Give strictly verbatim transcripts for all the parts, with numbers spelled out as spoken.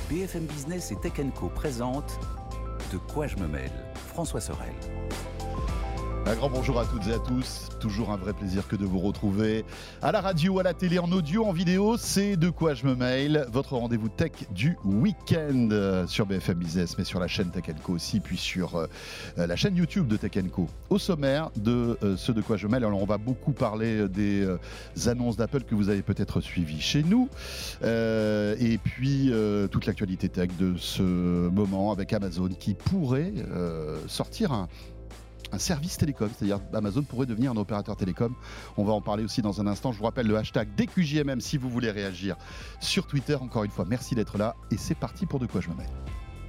B F M Business et Tech Co présente De quoi je me mêle, François Sorel. Un grand bonjour à toutes et à tous, toujours un vrai plaisir que de vous retrouver à la radio, à la télé, en audio, en vidéo, c'est De quoi je me mêle, votre rendez-vous tech du week-end sur B F M Business, mais sur la chaîne Tech Co aussi, puis sur euh, la chaîne YouTube de Tech Co. Au sommaire de euh, ce De quoi je me mêle, alors on va beaucoup parler des euh, annonces d'Apple que vous avez peut-être suivies chez nous, euh, et puis euh, toute l'actualité tech de ce moment avec Amazon qui pourrait euh, sortir un un service télécom, c'est-à-dire Amazon pourrait devenir un opérateur télécom. On va en parler aussi dans un instant. Je vous rappelle le hashtag D Q J M M si vous voulez réagir sur Twitter. Encore une fois, merci d'être là et c'est parti pour De quoi je me mêle.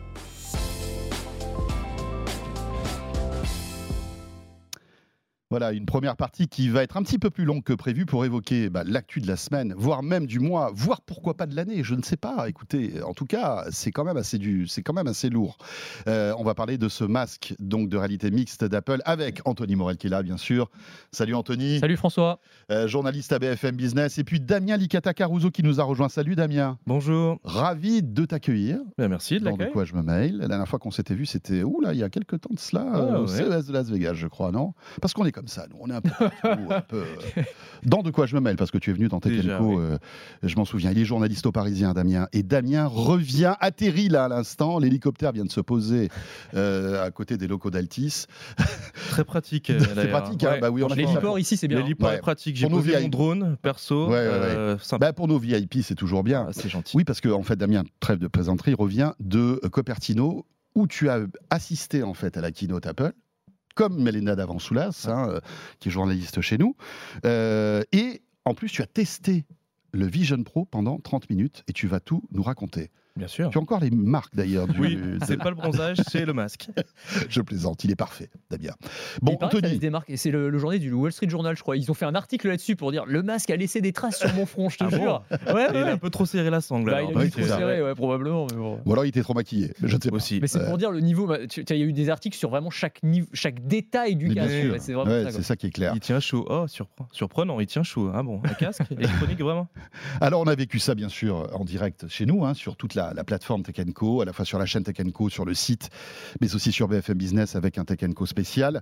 Voilà, une première partie qui va être un petit peu plus longue que prévu pour évoquer bah, l'actu de la semaine, voire même du mois, voire pourquoi pas de l'année, je ne sais pas. Écoutez, en tout cas, c'est quand même assez, du, c'est quand même assez lourd. Euh, on va parler de ce masque donc de réalité mixte d'Apple avec Anthony Morel qui est là, bien sûr. Salut Anthony. Salut François. Euh, journaliste à B F M Business. Et puis Damien Licata-Caruso qui nous a rejoint. Salut Damien. Bonjour. Ravi de t'accueillir. Bien, merci de dans l'accueil. De quoi je me mêle. La dernière fois qu'on s'était vu, c'était ouh là, il y a quelques temps de cela, Ah, euh, au ouais. C E S de Las Vegas, je crois, non? Parce qu'on est comme ça, nous, on est un peu partout, un peu, euh, dans De quoi je me mêle, parce que tu es venu dans Tech Déjà, Co, oui. euh, je m'en souviens. Il est journaliste au Parisien, Damien. Et Damien revient, atterrit là à l'instant. L'hélicoptère vient de se poser euh, à côté des locaux d'Altis. Très pratique. euh, C'est d'ailleurs. pratique, hein, Ouais. bah oui, on a fait ça L'héliport ici, c'est bien. L'héliport Ouais. est pratique. J'ai Pour nos posé V I P. mon drone perso. Ouais, ouais, euh, sympa. Bah, pour nos V I P, c'est toujours bien. Ah, c'est gentil. Oui, parce que en fait, Damien, trêve de plaisanterie, revient de Cupertino, où tu as assisté en fait à la keynote Apple, comme Mélina Davansoulas, hein, euh, qui est journaliste chez nous. Euh, et en plus, tu as testé le Vision Pro pendant trente minutes et tu vas tout nous raconter. Bien sûr. Tu as encore les marques d'ailleurs du. Oui, de- c'est pas le bronzage, c'est le masque. Je plaisante, il est parfait, Damien. Bon, Il paraît que ça Anthony. laisse des marques, et c'est le, le journal du Wall Street Journal, je crois. Ils ont fait un article là-dessus pour dire le masque a laissé des traces sur mon front, je te Ah jure. ouais, Et ouais, il a ouais. un peu trop serré la sangle. Bah, alors. il a Oui, dû c'est trop ça. serré, ouais, probablement. Mais, bon. Ou alors il était trop maquillé, je ne sais pas. Aussi. Mais c'est pour Euh, dire le niveau. bah, tu- tu- Il y a eu des articles sur vraiment chaque, niveau, chaque détail du Mais bien casque. sûr. Ouais, c'est vraiment Ouais, ça. c'est quoi. ça qui est clair. Il tient chaud. Oh, surpre- surprenant, il tient chaud. Ah bon, un casque électronique vraiment. Alors, on a vécu ça, bien sûr, en direct chez nous, hein, sur toute la, la plateforme Tech Co, à la fois sur la chaîne Tech Co, sur le site, mais aussi sur B F M Business avec un Tech Co spécial.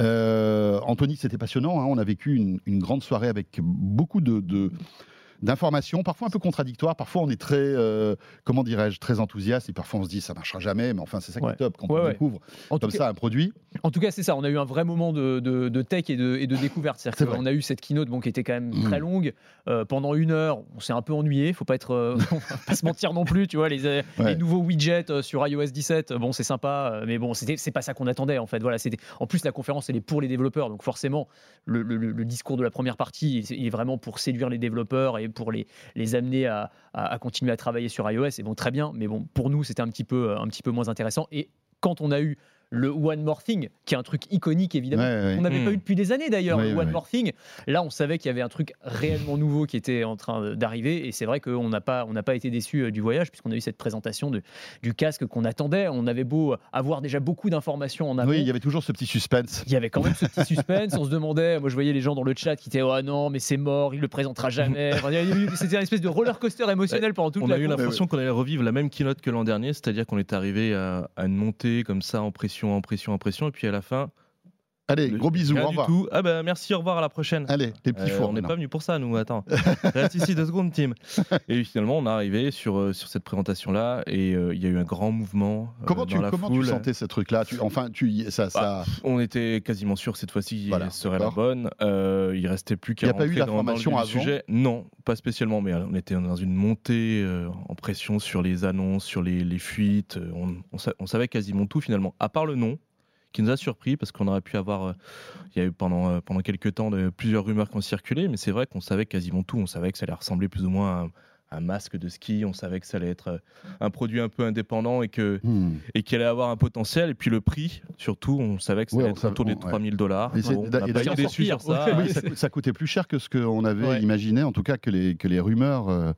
Euh, Anthony, c'était passionnant. Hein, on a vécu une, une grande soirée avec beaucoup de... de d'informations, parfois un peu contradictoires, parfois on est très, euh, comment dirais-je, très enthousiaste et parfois on se dit ça marchera jamais, mais enfin c'est ça qui Ouais. est top quand Ouais, on ouais. découvre En tout comme cas- ça un produit. En tout cas, c'est ça. On a eu un vrai moment de, de, de tech et de, et de découverte. C'est C'est-à-dire vrai. qu'on a eu cette keynote bon, qui était quand même Mmh. très longue. Euh, pendant une heure, on s'est un peu ennuyé. Faut pas être, euh, on va pas se mentir non plus. Tu vois, les, euh, Ouais. les nouveaux widgets euh, sur i O S dix-sept, bon, c'est sympa, euh, mais bon, c'était, c'est pas ça qu'on attendait en fait. Voilà, c'était. En plus, la conférence, elle est pour les développeurs, donc forcément, le, le- le discours de la première partie, il est- il est vraiment pour séduire les développeurs et pour les, les amener à, à- à continuer à travailler sur iOS. Et bon, très bien, mais bon, pour nous, c'était un petit peu, un petit peu moins intéressant. Et quand on a eu le One More Thing, qui est un truc iconique évidemment, Ouais, ouais. on n'avait Mm. pas eu depuis des années d'ailleurs, Ouais, le ouais, One ouais. More Thing. Là, on savait qu'il y avait un truc réellement nouveau qui était en train d'arriver, et c'est vrai qu'on n'a pas, on n'a pas été déçus du voyage, puisqu'on a eu cette présentation de, du casque qu'on attendait. On avait beau avoir déjà beaucoup d'informations en amont. Oui, il y avait toujours ce petit suspense. Il y avait quand même ce petit suspense, on se demandait, moi je voyais les gens dans le chat qui étaient oh non mais c'est mort, il le présentera jamais. Enfin, il y a eu- c'était une espèce de roller coaster émotionnel pendant toute On la a eu course. l'impression qu'on allait revivre la même keynote que l'an dernier, c'est-à-dire qu'on est arrivé à, à une montée comme ça, en pression, en pression, en pression, et puis à la fin, Allez, le- gros bisous, rien au du revoir. tout. Ah bah merci, au revoir, à la prochaine. Allez, les petits Euh, fours. on n'est maintenant. pas venu pour ça, nous. Attends, reste ici deux secondes, Tim. Et finalement, on est arrivé sur, euh, sur cette présentation-là et euh, il y a eu un grand mouvement euh, Comment, dans tu, la comment tu foule. sentais ce truc-là tu, Enfin, tu, y- ça, ça... Bah, On était quasiment sûr que cette fois-ci Voilà, serait la d'accord. bonne. Euh, il restait plus qu'à Il y a pas eu rentrer dans, dans le d'information vif du avant sujet. Non, pas spécialement, mais euh, on était dans une montée euh, en pression sur les annonces, sur les, les fuites. Euh, On, on sa- on savait quasiment tout finalement, à part le nom, qui nous a surpris parce qu'on aurait pu avoir. euh, il y a eu pendant, euh, pendant quelques temps de, plusieurs rumeurs qui ont circulé, mais c'est vrai qu'on savait quasiment tout. On savait que ça allait ressembler plus ou moins à un, un masque de ski, on savait que ça allait être euh, un produit un peu indépendant et que Hmm. et qu'il allait avoir un potentiel. Et puis le prix, surtout, on savait que ça Ouais, allait on être savait- autour des on- ouais. trois mille dollars. Et c'est- Bon, on et n'a pas d'ailleurs, été déçus sur ça. Ouais. Oui, ça, coûte- ça coûtait plus cher que ce qu'on avait Ouais. imaginé, en tout cas que les, que les rumeurs euh,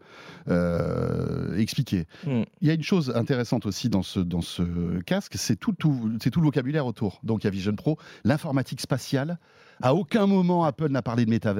euh, expliquaient. Hmm. Il y a une chose intéressante aussi dans ce, dans ce casque, c'est tout, tout, c'est tout le vocabulaire autour. Donc il y a Vision Pro, l'informatique spatiale. À aucun moment Apple n'a parlé de métavers.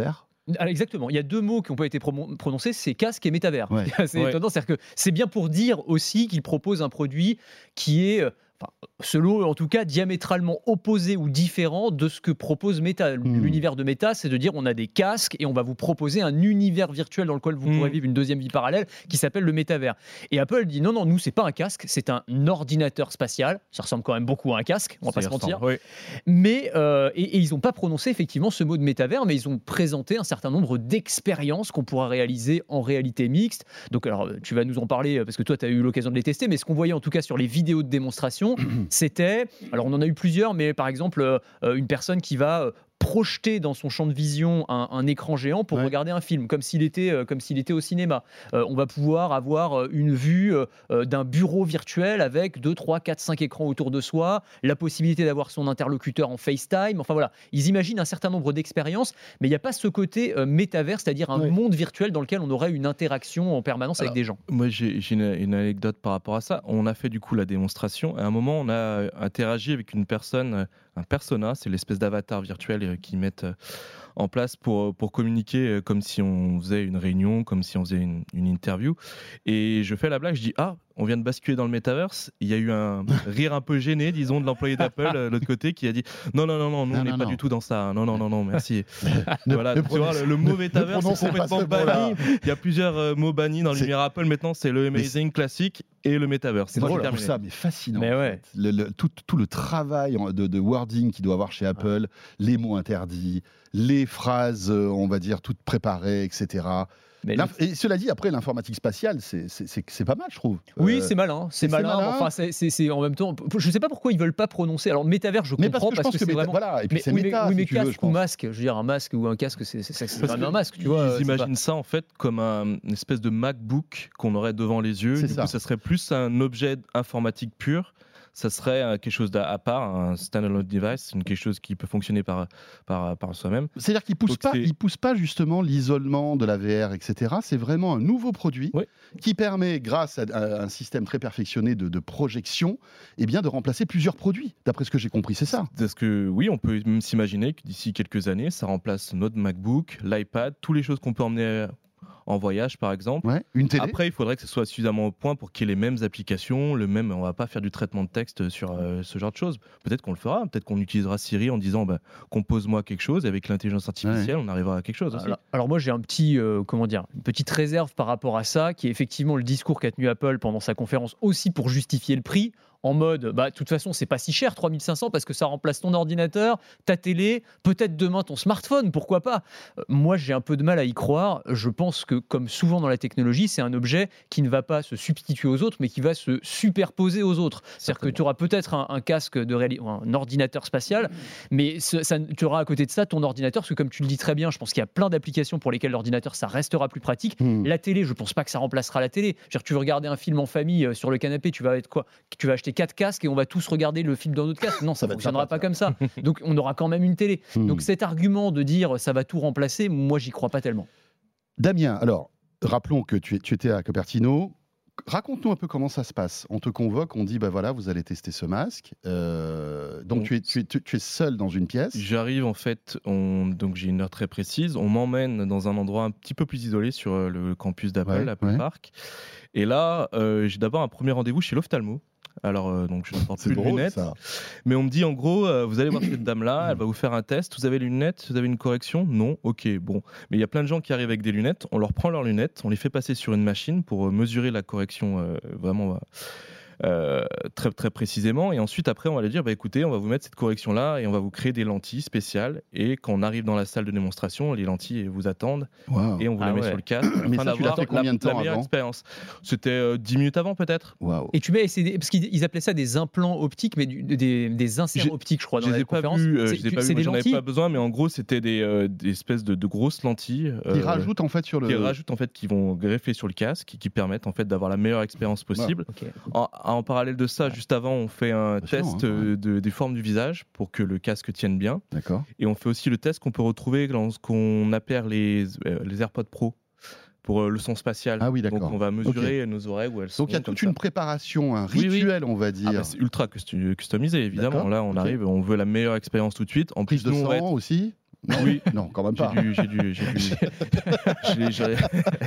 Alors, exactement. Il y a deux mots qui n'ont pas été promo- prononcés, c'est casque et métavers. Ouais. c'est Ouais. étonnant, c'est-à-dire que c'est bien pour dire aussi qu'il propose un produit qui est, euh, enfin, selon eux en tout cas, diamétralement opposé ou différent de ce que propose Meta. Hmm. L'univers de Meta, c'est de dire on a des casques et on va vous proposer un univers virtuel dans lequel vous Hmm. pourrez vivre une deuxième vie parallèle qui s'appelle le métavers. Et Apple dit non, non, nous c'est pas un casque, c'est un ordinateur spatial. Ça ressemble quand même beaucoup à un casque, on va pas se Ça y mentir. ressemble, ouais. Mais euh, et, et ils n'ont pas prononcé effectivement ce mot de métavers, mais ils ont présenté un certain nombre d'expériences qu'on pourra réaliser en réalité mixte. Donc, alors, tu vas nous en parler parce que toi, tu as eu l'occasion de les tester, mais ce qu'on voyait en tout cas sur les vidéos de démonstration, c'était, alors on en a eu plusieurs, mais par exemple, euh, une personne qui va euh, projeter dans son champ de vision un, un écran géant pour Ouais. regarder un film, comme s'il était, euh, comme s'il était au cinéma. Euh, on va pouvoir avoir euh, une vue euh, euh, d'un bureau virtuel avec deux, trois, quatre, cinq écrans autour de soi, la possibilité d'avoir son interlocuteur en FaceTime. Enfin voilà, ils imaginent un certain nombre d'expériences, mais il n'y a pas ce côté euh, métavers, c'est-à-dire un Ouais. monde virtuel dans lequel on aurait une interaction en permanence Alors, avec des gens. Moi, j'ai j'ai une, une anecdote par rapport à ça. On a fait du coup la démonstration. À un moment, on a interagi avec une personne, euh, un persona, c'est l'espèce d'avatar virtuel euh, qu'ils mettent euh, en place pour, pour communiquer euh, comme si on faisait une réunion, comme si on faisait une, une interview. Et je fais la blague, je dis ah, on vient de basculer dans le metaverse. Il y a eu un rire un peu gêné, disons, de l'employé d'Apple euh, de l'autre côté qui a dit non, non, non, non, nous Non, on n'est non, pas non. du tout dans ça. Non, non, non, non, merci. Ne- voilà, ne tu vois, prononce- le, le mot ne metaverse prononcez c'est pas complètement ce mot-là. banni. Il y a plusieurs euh, mots bannis dans C'est- l'univers Apple. Maintenant, c'est le Amazing classique et le metaverse. C'est Moi, drôle, c'est je trouve terminé. ça mais fascinant. Mais en ouais. fait. Le- le- tout, tout le travail en- de, de wording qu'il doit avoir chez Apple, les mots interdits, les phrases, euh, on va dire, toutes préparées, et cetera. Mais L'inf- Et cela dit, après, l'informatique spatiale, c'est- c'est c'est- c'est pas mal, je trouve. oui, Euh, c'est malin, c'est c'est malin. malin. Enfin, c'est, c'est- c'est en même temps. Je sais pas pourquoi ils veulent pas prononcer. Alors métavers, je mais parce comprends que je pense que, c'est méta- vraiment. voilà, et puis Mais, c'est oui, méta, mais, oui, si mais tu veux, je casque ou pense. masque, je veux dire un masque ou un casque, c'est, c'est, c'est, c'est Parce quand que même un masque, tu vois. Ils c'est imaginent ça en fait comme un, une espèce de MacBook qu'on aurait devant les yeux. C'est Du ça. coup, ça serait plus un objet informatique pur. Ça serait euh, quelque chose d'à à part, un standalone device, une- quelque chose qui peut fonctionner par, par, par soi-même. C'est-à-dire qu'il pousse Donc pas, c'est- il pousse pas justement l'isolement de la V R, et cetera. C'est vraiment un nouveau produit Oui. qui permet, grâce à, à un système très perfectionné de, de projection, eh bien, de remplacer plusieurs produits. D'après ce que j'ai compris, c'est ça. Parce que oui, on peut même s'imaginer que d'ici quelques années, ça remplace notre MacBook, l'iPad, toutes les choses qu'on peut emmener en voyage par exemple. Ouais. Une télé. Après, il faudrait que ce soit suffisamment au point pour qu'il y ait les mêmes applications, le même. On va pas faire du traitement de texte sur euh, ce genre de choses. Peut-être qu'on le fera. Peut-être qu'on utilisera Siri en disant bah, compose-moi quelque chose. Et avec l'intelligence artificielle, on arrivera à quelque chose aussi. Alors, alors moi j'ai un petit euh, comment dire une petite réserve par rapport à ça qui est effectivement le discours qu'a tenu Apple pendant sa conférence aussi pour justifier le prix en mode bah de toute façon c'est pas si cher trois mille cinq cents parce que ça remplace ton ordinateur, ta télé, peut-être demain ton smartphone, pourquoi pas. Euh, moi j'ai un peu de mal à y croire, je pense que comme souvent dans la technologie, c'est un objet qui ne va pas se substituer aux autres mais qui va se superposer aux autres. C'est-à-dire que tu auras peut-être un, un casque de réalité, un ordinateur spatial, mais ce- ça, tu auras à côté de ça ton ordinateur parce que comme tu le dis très bien, je pense qu'il y a plein d'applications pour lesquelles l'ordinateur ça restera plus pratique. Hmm. La télé, je pense pas que ça remplacera la télé. Je veux dire, tu veux regarder un film en famille euh, sur le canapé, tu vas être quoi Tu vas acheter quatre casques et on va tous regarder le film dans notre casque. Non, ça Ça ne va être fonctionnera sympa, pas comme ça. Donc on aura quand même une télé. Hmm. Donc cet argument de dire ça va tout remplacer, moi j'y crois pas tellement. Damien, alors, rappelons que tu, es- tu étais à Cupertino. Raconte-nous un peu comment ça se passe. On te convoque, on dit, bah voilà, vous allez tester ce masque. Euh, donc Bon. tu, es, tu, es, tu- tu es seul dans une pièce. J'arrive en fait, on- donc j'ai une heure très précise. On m'emmène dans un endroit un petit peu plus isolé sur euh, le campus d'Apple, Ouais, Apple ouais. Park. Et là, euh, j'ai d'abord un premier rendez-vous chez l'ophtalmo. Alors, euh, donc je ne porte C'est plus de drôle, lunettes. ça. Mais on me dit en gros, euh, vous allez voir cette dame-là, elle va vous faire un test. Vous avez les lunettes, vous avez une correction? Non? Ok, bon. Mais il y a plein de gens qui arrivent avec des lunettes. On leur prend leurs lunettes, on les fait passer sur une machine pour euh, mesurer la correction euh, vraiment euh, très, très précisément. Et ensuite, après, on va leur dire bah, écoutez, on va vous mettre cette correction-là et on va vous créer des lentilles spéciales. Et quand on arrive dans la salle de démonstration, les lentilles vous attendent Waouh. et on vous Ah les met ouais. sur le casque Mais afin ça, tu l'as d'avoir fait combien la, de temps la meilleure avant expérience. C'était euh, dix minutes avant, peut-être. Waouh. Et tu mets, c'est des- parce qu'ils ils appelaient ça des implants optiques, mais du- des, des inserts J'ai- optiques, je crois, dans Je la les ai pas conférence. vus, euh, C'est- je les ai tu- pas c'est vus, moi, des j'en avais lentilles. pas besoin, mais en gros, c'était des, euh, des espèces de, de grosses lentilles. Qui euh, rajoutent en fait sur le. qui rajoutent en fait, qui vont greffer sur le casque, et qui permettent en fait d'avoir la meilleure expérience possible. Ok. En, en parallèle de ça, juste avant, on fait un Passionnant, test hein, euh, de- des formes du visage pour que le casque tienne bien, D'accord. et on fait aussi le test qu'on peut retrouver dans ce qu'on appelle les, euh, les AirPods Pro pour euh, le son spatial. Ah oui, Donc d'accord. on va mesurer nos oreilles où elles sont. Donc il y a comme toute ça. une préparation, un Oui, oui. rituel, on va Ah dire. bah, c'est ultra custu- customisé évidemment. D'accord, Là, on ok. arrive, on veut la meilleure expérience tout de suite. En Prise plus, de nous, on va sang être- aussi. Non, Oui. non, quand même J'ai pas. dû, j'ai dû, j'ai dû. j'ai- j'ai-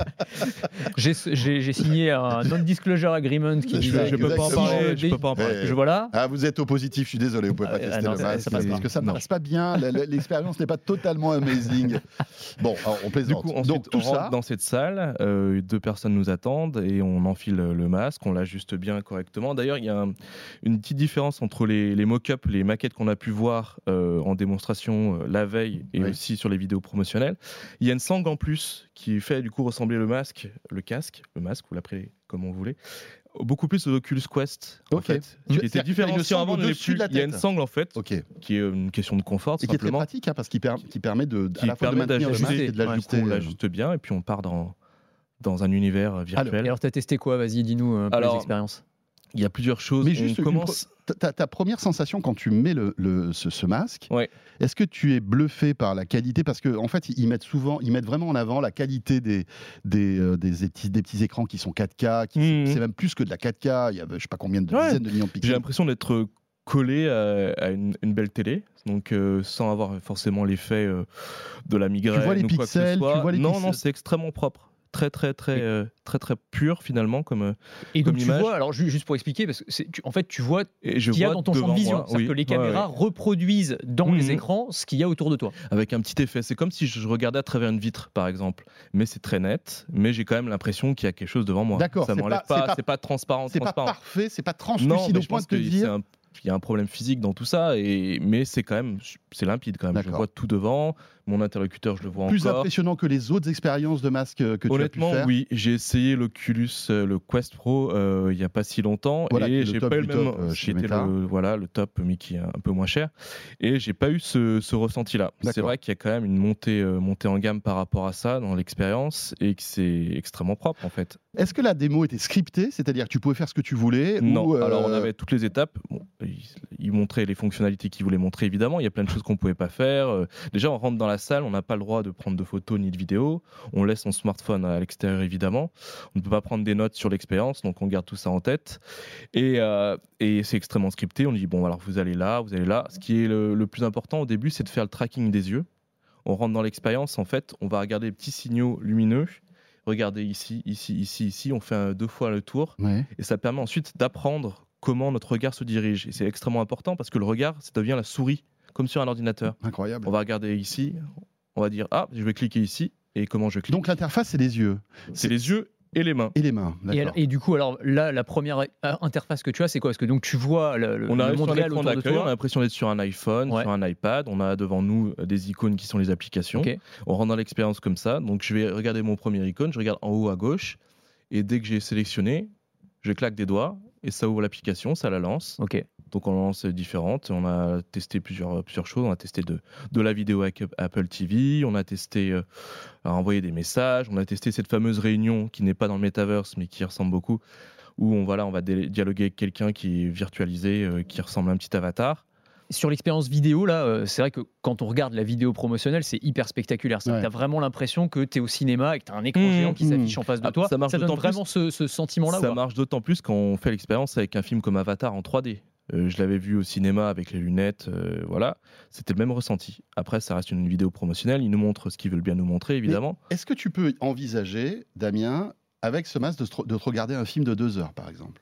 J'ai j'ai- j'ai signé un non-disclosure agreement qui Je- dit je, je peux pas en Exactement. parler. Je peux pas en parler. Eh, Je voilà. Ah, vous êtes au positif, je suis désolé, vous pouvez pas Ah, tester non, le ça- masque ça passe parce pas. que ça ne Non. passe pas bien. la- la- L'expérience n'est pas totalement amazing. Bon, alors, on Du plaisante. coup, ensuite, Donc tout on rentre ça, dans cette salle, euh, deux personnes nous attendent et on enfile le masque, on l'ajuste bien correctement. D'ailleurs, il y a un- une petite différence entre les, les mock-ups, les maquettes qu'on a pu voir euh, en démonstration euh, la veille et Oui. aussi sur les vidéos promotionnelles. Il y a une sangle en plus qui fait du coup ressembler le masque, le casque, le masque, vous l'appelez comme on voulait, beaucoup plus aux Oculus Quest. En Ok. fait, Je- qui était c'est-à-dire qu'il y a une différenciant sangle avant, ne l'est au-dessus plus. de la Il y a tête. une sangle en fait, ok, qui est une question de confort, tout et qui est très simplement. pratique hein, parce qu'il per- qui permet de à Qui la fois de permet maintenir le masque d'ajuster. et de Du coup, l'ajuster. on euh, l'ajuste bien et puis on part dans, dans un univers virtuel. Et alors, t'as testé quoi? Vas-y, dis-nous un peu Alors, les expériences. Il y a plusieurs choses. Mais On juste une commence. Ta, ta- ta première sensation quand tu mets le, le- ce, ce masque, Ouais. est-ce que tu es bluffé par la qualité? Parce qu'en en fait, ils mettent souvent, ils mettent vraiment en avant la qualité des, des, euh, des, des petits, des petits écrans qui sont quatre K. Qui, Mhm. C'est même plus que de la quatre K. Il y a je sais pas combien de Ouais. dizaines de millions de J'ai pixels. l'impression d'être collé à, à une, une belle télé, donc euh, sans avoir forcément l'effet euh, de la migraine. vois les ou quoi que ce pixels, soit. tu vois les non, pixels. non, c'est extrêmement propre. Très, très, très, Oui. euh, très, très pur finalement comme. euh, Et donc, comme tu image. vois, alors ju- juste pour expliquer, parce que c'est- tu- en fait, tu vois Et je ce qu'il y a vois dans ton champ devant de vision. moi, C'est-à-dire oui. que les Ouais, caméras ouais. reproduisent dans Mhm. les écrans ce qu'il y a autour de toi. Avec un petit effet. C'est comme si je regardais à travers une vitre, par exemple. Mais c'est très net. Mais j'ai quand même l'impression qu'il y a quelque chose devant moi. D'accord, Ça c'est m'enlève pas- c'est pas. pas- C'est pas transparent. C'est pas transparent. parfait, c'est pas Non, translucide mais au je point pense de te qu'il y dire. a un- il y a un problème physique dans tout ça, et mais c'est quand même c'est limpide quand même. Je D'accord. vois tout devant. Mon interlocuteur, je le vois Plus encore. impressionnant que les autres expériences de masque que tu Honnêtement, as pu faire. oui, j'ai essayé l'Oculus, euh, le Quest Pro, euh, il y a pas si longtemps, Voilà, qui est et le j'ai top pas eu du le même, top, euh, qui chez était Meta. le voilà le top, mais qui est un peu moins cher, et j'ai pas eu ce, ce ressenti-là. C'est D'accord. vrai qu'il y a quand même une montée, euh, montée en gamme par rapport à ça dans l'expérience, et que c'est extrêmement propre en fait. Est-ce que la démo était scriptée, c'est-à-dire que tu pouvais faire ce que tu voulais Non, ou, euh, alors on avait toutes les étapes. Bon, ils, ils montraient les fonctionnalités qu'ils voulaient montrer, évidemment. Il y a plein de choses qu'on pouvait pas faire. Euh, déjà, on rentre dans la salle, on n'a pas le droit de prendre de photos ni de vidéos. On laisse son smartphone à l'extérieur, évidemment. On ne peut pas prendre des notes sur l'expérience, donc on garde tout ça en tête. Et, euh, et c'est extrêmement scripté. On dit, bon, alors vous allez là, vous allez là. Ce qui est le, le plus important au début, c'est de faire le tracking des yeux. On rentre dans l'expérience, en fait, on va regarder les petits signaux lumineux. Regardez ici, ici, ici, ici. On fait un- deux fois le tour. Ouais. Et ça permet ensuite d'apprendre comment notre regard se dirige. Et c'est extrêmement important parce que le regard, ça devient la souris, comme sur un ordinateur. Incroyable. On va regarder ici, on va dire, ah, je vais cliquer ici, et comment je clique. Donc l'interface, c'est les yeux c'est les yeux et les mains. et les mains. Et, D'accord. alors- et du coup, alors là, la première euh, interface que tu as, c'est quoi? Parce que donc tu vois le, le, On le arrive monde sur réel l'écran autour de d'accueil, on a toi. l'impression d'être sur un iPhone, Ouais. sur un iPad, on a devant nous euh, des icônes qui sont les applications. Ok. On rentre dans l'expérience comme ça, donc je vais regarder mon premier icône, je regarde en haut à gauche, et dès que j'ai sélectionné, je claque des doigts, et ça ouvre l'application, ça la lance. Ok. Donc on lance différentes, on a testé plusieurs, plusieurs choses, on a testé de, de la vidéo avec Apple T V, on a testé euh, à envoyer des messages, on a testé cette fameuse réunion qui n'est pas dans le metaverse mais qui ressemble beaucoup, où on, voilà, on va dé- dialoguer avec quelqu'un qui est virtualisé, euh, qui ressemble à un petit avatar. Sur l'expérience vidéo, là, euh, c'est vrai que quand on regarde la vidéo promotionnelle, c'est hyper spectaculaire. Tu Ouais. as vraiment l'impression que tu es au cinéma et que tu as un écran Mmh, géant qui mmh. s'affiche en face de Ah, toi. ça marche donne d'autant vraiment ce, ce sentiment-là. ou Ça pas marche d'autant plus quand on fait l'expérience avec un film comme Avatar en trois D. Euh, je l'avais vu au cinéma avec les lunettes, euh, voilà, c'était le même ressenti. Après, ça reste une vidéo promotionnelle, ils nous montrent ce qu'ils veulent bien nous montrer, évidemment. Est-ce que tu peux envisager, Damien, avec ce masque, de, te- de te regarder un film de deux heures, par exemple?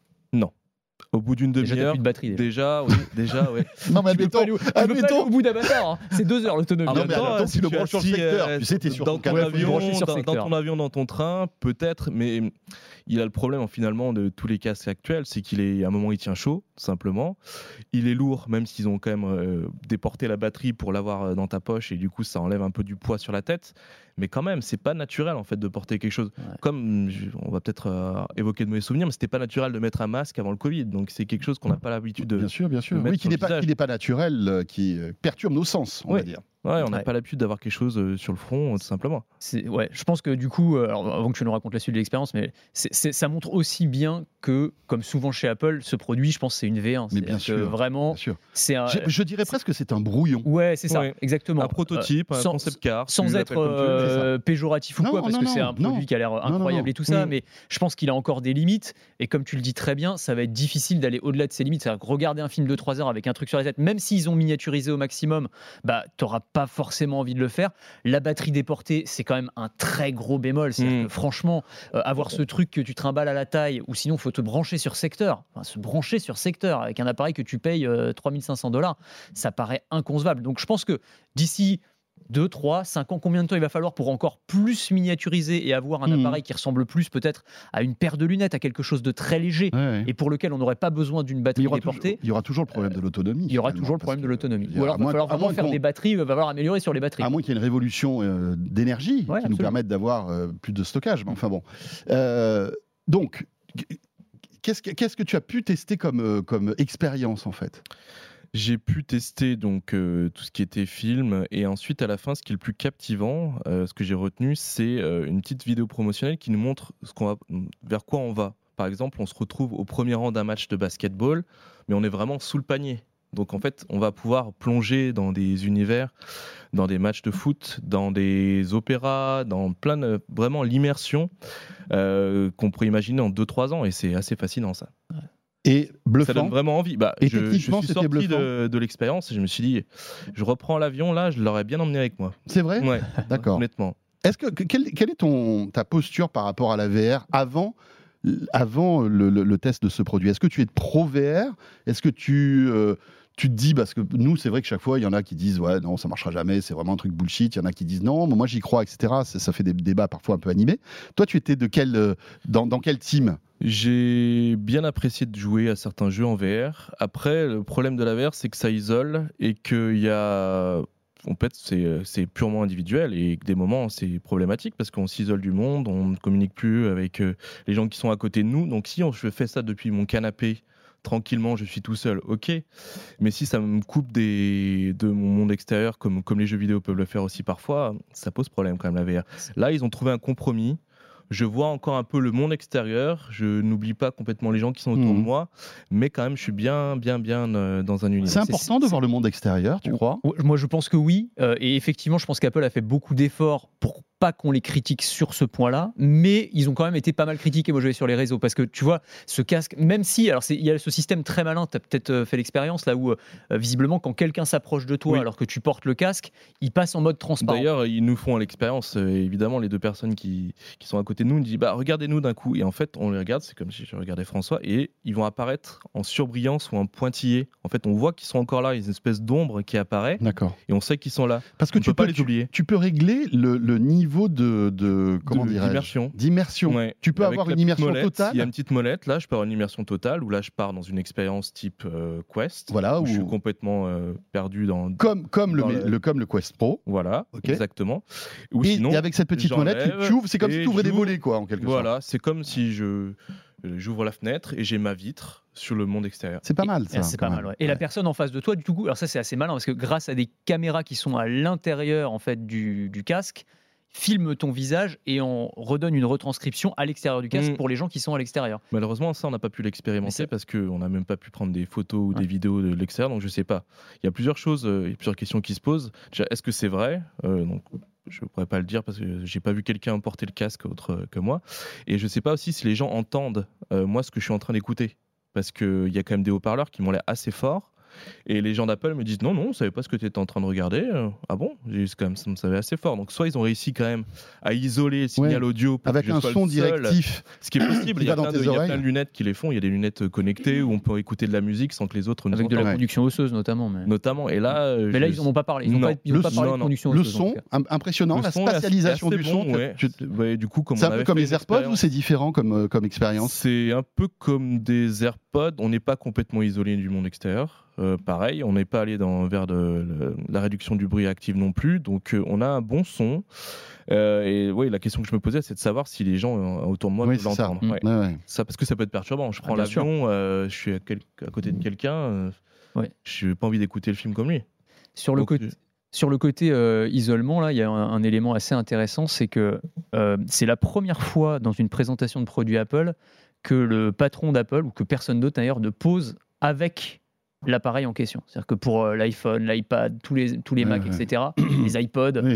Au bout d'une Déjà, t'as demi-heure, plus de batterie. déjà. déjà, oui, déjà, oui. Non, mais Tu peux pas aller au- tu peux pas aller admettons- au bout d'Avatar. hein. C'est deux heures l'autonomie. Ah, Non, en mais même temps, attends, si tu le tu es branches sur le assis, secteur. euh, Tu sais, t'es sur dans ton ton canapé, faut le avion, brancher sur dans, secteur. dans ton avion, dans ton train, peut-être, mais il a le problème finalement de tous les casques actuels, c'est qu'il est à un moment il tient chaud, tout simplement. Il est lourd, même s'ils ont quand même euh, déporté la batterie pour l'avoir euh, dans ta poche et du coup ça enlève un peu du poids sur la tête. Mais quand même, c'est pas naturel en fait de porter quelque chose. Ouais. Comme je- on va peut-être euh, évoquer de mauvais souvenirs, mais c'était pas naturel de mettre un masque avant le Covid. Donc c'est quelque chose qu'on n'a pas l'habitude de. Bien sûr, bien sûr. le mettre Oui, qui sur n'est le pas, visage. qui n'est pas naturel, euh, qui euh, perturbe nos sens, on Oui. va dire. Ouais, on n'a Ouais. pas l'habitude d'avoir quelque chose euh, sur le front, euh, tout simplement. C'est- ouais, je pense que du coup, euh, alors, avant que tu nous racontes la suite de l'expérience, mais c'est- c'est- ça montre aussi bien que, comme souvent chez Apple, ce produit, je pense, c'est une V un. Mais bien C'est-à-dire que sûr, vraiment, Bien sûr. c'est un. Je, je dirais presque que c'est un brouillon. Ouais, c'est ça, Ouais. exactement. Un prototype, Euh, un sans- concept car. Sans tu être l'appelles comme tu veux. euh, péjoratif ou Non, quoi, parce non, que c'est non, un produit non. qui a l'air non, incroyable non. et tout ça, Mm. mais je pense qu'il a encore des limites. Et comme tu le dis très bien, ça va être difficile d'aller au-delà de ces limites. C'est-à-dire que regarder un film de trois heures avec un truc sur la tête, même s'ils ont miniaturisé au maximum, bah, tu n'auras pas forcément envie de le faire. La batterie déportée, c'est quand même un très gros bémol. C'est-à-dire Mmh. que franchement, euh, avoir ce truc que tu trimbales à la taille, ou sinon, il faut te brancher sur secteur. Enfin, se brancher sur secteur avec un appareil que tu payes euh, trois mille cinq cents dollars, ça paraît inconcevable. Donc, je pense que d'ici deux, trois, cinq ans, combien de temps il va falloir pour encore plus miniaturiser et avoir un Mmh. appareil qui ressemble plus peut-être à une paire de lunettes, à quelque chose de très léger, Ouais, ouais. et pour lequel on n'aurait pas besoin d'une Mais il batterie y, aura toujours, déportée. il y aura toujours le problème de l'autonomie. Il y aura finalement, toujours le parce problème de que, l'autonomie. je veux dire, Ou alors, à il va moins- falloir à vraiment moins faire qu'on- des batteries, il va falloir améliorer sur les batteries. À moins qu'il y ait une révolution euh, d'énergie Ouais, qui nous absolument. permette d'avoir euh, plus de stockage. Mais enfin bon. Euh, donc, qu'est-ce que, qu'est-ce que tu as pu tester comme, euh, comme expérience en fait? J'ai pu tester donc euh, tout ce qui était film et ensuite à la fin ce qui est le plus captivant, euh, ce que j'ai retenu, c'est euh, une petite vidéo promotionnelle qui nous montre ce qu'on va, vers quoi on va. Par exemple, on se retrouve au premier rang d'un match de basketball, mais on est vraiment sous le panier. Donc en fait, on va pouvoir plonger dans des univers, dans des matchs de foot, dans des opéras, dans plein de, vraiment l'immersion euh, qu'on pourrait imaginer en deux trois ans et c'est assez fascinant ça. Et Ça bluffant. donne vraiment envie. Bah, Et je, je techniquement, suis c'était sorti bluffant. de, de l'expérience et je me suis dit, je reprends l'avion là, je l'aurais bien emmené avec moi. C'est vrai? Ouais, D'accord. honnêtement. Est-ce que, que- quelle, quelle est ton, ta posture par rapport à la V R avant, avant le, le- le test de ce produit? Est-ce que tu es pro V R? Est-ce que tu, euh, tu te dis, parce que nous, c'est vrai que chaque fois, il y en a qui disent, ouais, non, ça marchera jamais, c'est vraiment un truc bullshit. Il y en a qui disent, non, mais moi j'y crois, et cetera. Ça, ça fait des débats parfois un peu animés. Toi, tu étais de quel, euh, dans, dans quel team? J'ai bien apprécié de jouer à certains jeux en V R. Après, le problème de la V R, c'est que ça isole et qu'il y a. En fait, c'est, c'est purement individuel et que des moments, c'est problématique parce qu'on s'isole du monde, on ne communique plus avec euh, les gens qui sont à côté de nous. Donc, si on, je fais ça depuis mon canapé, tranquillement, je suis tout seul, ok. Mais si ça me coupe des, de mon monde extérieur, comme, comme les jeux vidéo peuvent le faire aussi parfois, ça pose problème quand même, la V R. Là, ils ont trouvé un compromis. Je vois encore un peu le monde extérieur. Je n'oublie pas complètement les gens qui sont autour Mmh. de moi, mais quand même, je suis bien, bien, bien euh, dans un univers. C'est important de voir le monde extérieur, tu crois? Ouais, moi, je pense que oui. Euh, et effectivement, je pense qu'Apple a fait beaucoup d'efforts pour pas qu'on les critique sur ce point-là. Mais ils ont quand même été pas mal critiqués. Moi, je vais sur les réseaux. Parce que tu vois, ce casque, même si. Alors, c'est- il y a ce système très malin. Tu as peut-être euh, fait l'expérience là où, euh, visiblement, quand quelqu'un s'approche de toi Oui. alors que tu portes le casque, il passe en mode transparent. D'ailleurs, ils nous font l'expérience. euh, évidemment, les deux personnes qui, qui sont à côté de nous nous disent bah, regardez-nous d'un coup. Et en fait, on les regarde, c'est comme si je regardais François, et ils vont apparaître en surbrillance ou en pointillé. En fait, on voit qu'ils sont encore là, il y a une espèce d'ombre qui apparaît, D'accord. et on sait qu'ils sont là. Parce que On tu peut pas peux, les tu, oublier. tu peux régler le, le niveau de, de comment De- dirais-je, d'immersion. d'immersion. Ouais. Tu peux Avec avoir la une petite immersion molette, totale. Il y a une petite molette, là, je peux avoir une immersion totale, ou là, je pars dans une expérience type euh, Quest, Voilà, où ou- je suis complètement euh, perdu dans. Comme, comme, le, dans le... le- comme le Quest Pro. Voilà, Ok. exactement. Ou Et, sinon, et avec cette petite molette, tu, j'enlève tu ouvres, c'est comme si et tu ouvrais des j'ouvre. volets, quoi, en quelque sorte. Voilà, c'est comme si je j'ouvre la fenêtre et j'ai ma vitre sur le monde extérieur. C'est pas mal, Et- ça. c'est quand pas même. mal, ouais. Et la Ouais. personne en face de toi, du coup, alors ça c'est assez malin parce que grâce à des caméras qui sont à l'intérieur en fait du, du casque, filme ton visage et on redonne une retranscription à l'extérieur du casque Mm. pour les gens qui sont à l'extérieur. Malheureusement, ça, on n'a pas pu Mais l'expérimenter c'est- parce qu'on n'a même pas pu prendre des photos ou Ouais. des vidéos de l'extérieur, donc je sais pas. Il y a plusieurs choses, euh, il y a plusieurs questions qui se posent. Déjà, est-ce que c'est vrai Euh, donc, je ne pourrais pas le dire parce que j'ai pas vu quelqu'un porter le casque autre que moi. Et je sais pas aussi si les gens entendent euh, moi ce que je suis en train d'écouter. Parce qu'il y a quand même des haut-parleurs qui m'ont l'air assez forts. Et les gens d'Apple me disent non, non, on ne savait pas ce que tu étais en train de regarder. Euh, ah bon? J'ai dit, c'est quand même, ça me savait assez fort. Donc, soit ils ont réussi quand même à isoler le signal Ouais. audio pour Avec que je un sois son le seul. directif. Ce qui est possible, qui il y, a va dans plein de, tes il y a oreilles. plein de lunettes qui les font. Il y a des lunettes connectées où on peut écouter de la musique sans que les autres nous Avec de la entendent. Ouais. conduction osseuse notamment. Mais, Notamment. Et là, euh, mais là, je- ils n'en ont pas parlé. Ils n'ont Non. pas, ils ont Le pas parlé son, de non. conduction Le osseuse. en son, tout cas. im- impressionnant. le La son est assez- spatialisation assez du bon, son. tu- ouais. tu- Ouais, du coup, comme C'est on un peu avait comme fait les une AirPods ou expérience- c'est différent comme, euh, comme expérience? C'est un peu comme des AirPods. On n'est pas complètement isolé du monde extérieur. Euh, pareil, on n'est pas allé dans, vers de, le- la réduction du bruit active non plus. Donc, euh, on a un bon son. Euh, et oui, la question que je me posais, c'est de savoir si les gens euh, autour de moi Oui, peuvent c'est ça. l'entendre. Mm. Ouais. Ouais, ouais. Ça, parce que ça peut être perturbant. Je prends bien sûr. l'avion, euh, je suis à, quel- à côté de quelqu'un, euh, Ouais. je n'ai pas envie d'écouter le film comme lui. Sur le Donc, côté. Sur le côté euh, isolement, là, il y a un, un élément assez intéressant, c'est que euh, c'est la première fois dans une présentation de produits Apple que le patron d'Apple, ou que personne d'autre d'ailleurs, ne pose avec l'appareil en question. C'est-à-dire que pour euh, l'iPhone, l'iPad, tous les, tous les Ouais, Macs, ouais. et cetera, les iPods, Oui.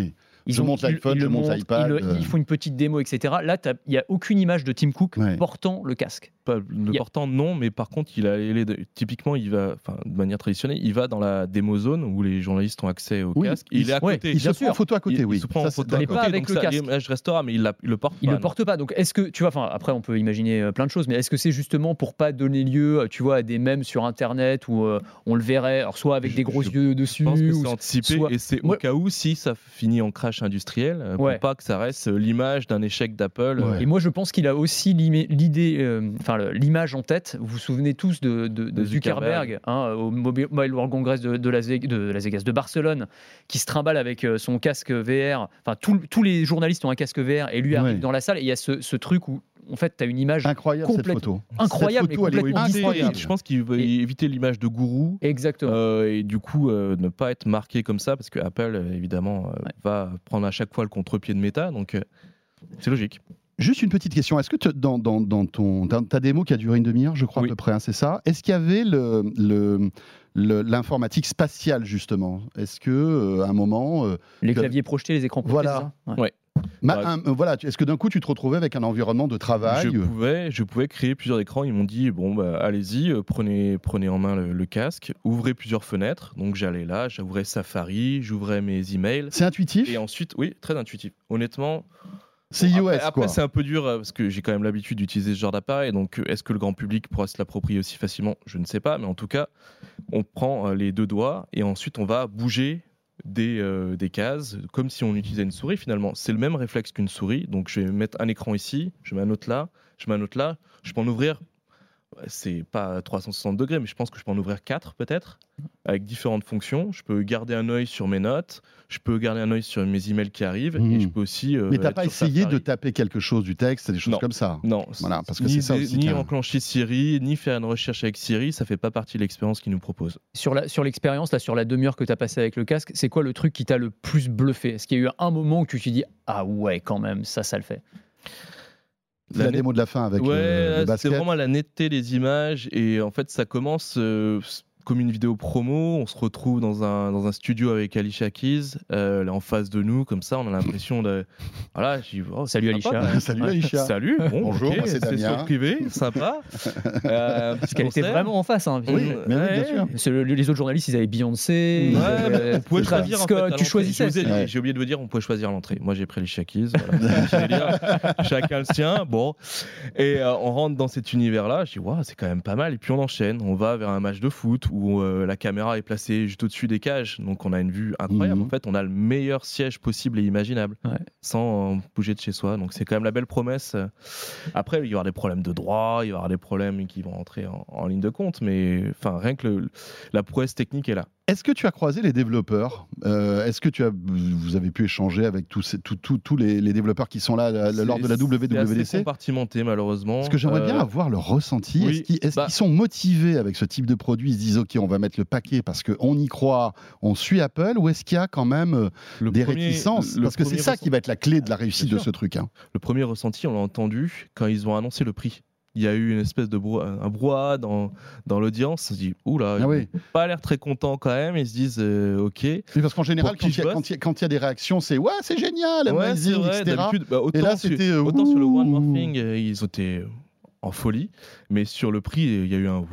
Ils je ont- monte ils- l'iPhone, ils je le monte montrent, l'iPad. ils, le- euh, ils font une petite démo, et cetera. Là, il n'y a aucune image de Tim Cook Ouais. portant le casque. Pas le Y a- portant, non, mais par contre, il a, il est- typiquement, il va, enfin, de manière traditionnelle, il va dans la démo zone où les journalistes ont accès au Oui, casque. il Il est à se- ouais, côté. Il se bien prend en sûr. photo à côté, il, oui. il se prend Ça, en c'est photo à Mais d'accord. pas côté, avec donc le ça, casque. l'image restera, mais il, la- il le porte Il pas. le non. porte pas. Donc, est-ce que tu vois, enfin, après, on peut imaginer euh, plein de choses, mais est-ce que c'est justement pour pas donner lieu, euh, tu vois, à des mèmes sur Internet où euh, on le verrait, alors soit avec Je- des gros je yeux dessus, Je pense que ou c'est anticipé soit- et c'est Moi- au cas où si ça finit en crash industriel, euh, Ouais. pour pas que ça reste euh, l'image d'un échec d'Apple. euh, Ouais. Et moi, je pense qu'il a aussi l'imé- l'idée, euh, enfin le- l'image en tête. Vous vous souvenez tous de, de- de De Zuckerberg, Zuckerberg. hein, au Mobile Mobile World Congress de, de Las Vegas, de Las Vegas, de Barcelone, qui se trimballe avec euh, son casque V R. Enfin, tout- tous les journalistes ont un casque V R et lui arrive Ouais. dans la salle. Et il y a ce, ce truc où, en fait, tu as une image Incroyable cette complète- photo. incroyable, Cette photo, mais elle est complètement éviter- incroyable. je pense qu'il veut Et- éviter l'image de gourou. exactement. euh, et du coup, euh, ne pas être marqué comme ça, parce que Apple, euh, évidemment, euh, Ouais. va prendre à chaque fois le contre-pied de Meta, donc euh, c'est logique. Juste une petite question. Est-ce que te- dans, dans, dans ton, dans ta démo qui a duré une demi-heure, je crois Oui. à peu près, hein, c'est ça, est-ce qu'il y avait le, le, le- l'informatique spatiale, justement? Est-ce que euh, à un moment. euh, Les que- claviers projetés, les écrans projetés, Voilà. c'est ça Ouais. Ouais. ma- Ouais. un- euh, voilà, tu- est-ce que d'un coup, tu te retrouvais avec un environnement de travail Je euh, pouvais, je pouvais créer plusieurs écrans. Ils m'ont dit bon, bah, allez-y, euh, prenez, prenez en main le, le casque, ouvrez plusieurs fenêtres. Donc j'allais là, j'ouvrais Safari, j'ouvrais mes emails. C'est intuitif? Et ensuite, oui, très intuitif. Honnêtement, C'est bon, iOS, après, après, quoi. c'est un peu dur euh, parce que j'ai quand même l'habitude d'utiliser ce genre d'appareil. Donc, euh, est-ce que le grand public pourra se l'approprier aussi facilement? Je ne sais pas. Mais en tout cas, on prend euh, les deux doigts et ensuite on va bouger des, euh, des cases comme si on utilisait une souris finalement. C'est le même réflexe qu'une souris. Donc, je vais mettre un écran ici, je mets un autre là, je mets un autre là. Je peux en ouvrir. C'est pas trois cent soixante degrés, mais je pense que je peux en ouvrir quatre peut-être, avec différentes fonctions. Je peux garder un œil sur mes notes, je peux garder un œil sur mes emails qui arrivent, Mmh. et je peux aussi. euh, Mais t'as être pas sur essayé Safari. de taper quelque chose, du texte, des choses Non. comme ça? Non, Voilà, parce que ni c'est ça des- aussi Ni qu'il y a. enclencher Siri, ni faire une recherche avec Siri, ça fait pas partie de l'expérience qu'ils nous proposent. Sur la- sur l'expérience, là, sur la demi-heure que tu as passée avec le casque, c'est quoi le truc qui t'a le plus bluffé? Est-ce qu'il y a eu un moment où tu t'es dit ah ouais, quand même, ça, ça le fait? La, La net- démo de la fin avec ouais, le, le c'est basket. vraiment la netteté des images et en fait ça commence euh, comme une vidéo promo. On se retrouve dans un, dans un studio avec Alicia Keys, euh, elle est en face de nous comme ça, on a l'impression de voilà. J'ai dit, oh, c'est Salut, sympa, Alicia. quand même. Salut Ouais. Alicia. Salut, bon, Bonjour, ok, moi, c'est c'est Damien. sur le privé, sympa. Euh, Parce qu'elle était concert. vraiment en face. Hein. Oui, mais oui, bien sûr. C'est le- les autres journalistes, ils avaient Beyoncé, ils Ouais, avaient, bah, vous pouvez euh, Travis choisir en fait, à Scott, tu l'entrée. choisissais. Je vous ai dit, Ouais. J'ai oublié de vous dire, on pouvait choisir l'entrée. Moi, j'ai pris les Shakis. Voilà. Je vais dire, chacun le sien. Bon, et euh, on rentre dans cet univers-là. Je dis, waouh, c'est quand même pas mal. Et puis on enchaîne. On va vers un match de foot où euh, la caméra est placée juste au-dessus des cages. Donc on a une vue incroyable. Mhm. En fait, on a le meilleur siège possible et imaginable, Ouais. sans euh, bouger de chez soi. Donc c'est quand même la belle promesse. Après, il va y avoir des problèmes de droit, il va y avoir des problèmes qui vont entrer en, en ligne de compte. Mais enfin, rien que le- la prouesse technique est là. Est-ce que tu as croisé les développeurs? Euh, Est-ce que tu as, vous avez pu échanger avec tous, ces- tous, tous, tous les, les développeurs qui sont là la- lors de la C'est- W W C'est assez D C? compartimenté malheureusement. Parce que j'aimerais bien Euh, avoir leur ressenti. oui, Est-ce qu'ils est-ce bah- qu'ils sont motivés avec ce type de produit? Ils se disent OK, on va mettre le paquet parce qu'on y croit, on suit Apple, ou est-ce qu'il y a quand même euh, le des premier- réticences? le Parce que c'est premier ça ressenti- qui va être la clé de la réussite Bien de sûr. ce truc. Hein. Le premier ressenti, on l'a entendu quand ils ont annoncé le prix. Il y a eu une espèce de brou- un brouhaha dans, dans l'audience. On se dit, oula, Ah ils oui. n'ont pas l'air très contents quand même. Ils se disent, euh, ok. Oui, parce qu'en général, Pour quand qui il y, a- je bosse quand il y a- quand il y a des réactions, c'est ouais, c'est génial, Ouais, c'est amazing, vrai. et cetera. D'habitude, bah, autant, Et là, sur, c'était, euh, autant sur le One ouh. More Thing, euh, ils étaient en folie. Mais sur le prix, il y a eu un ouh.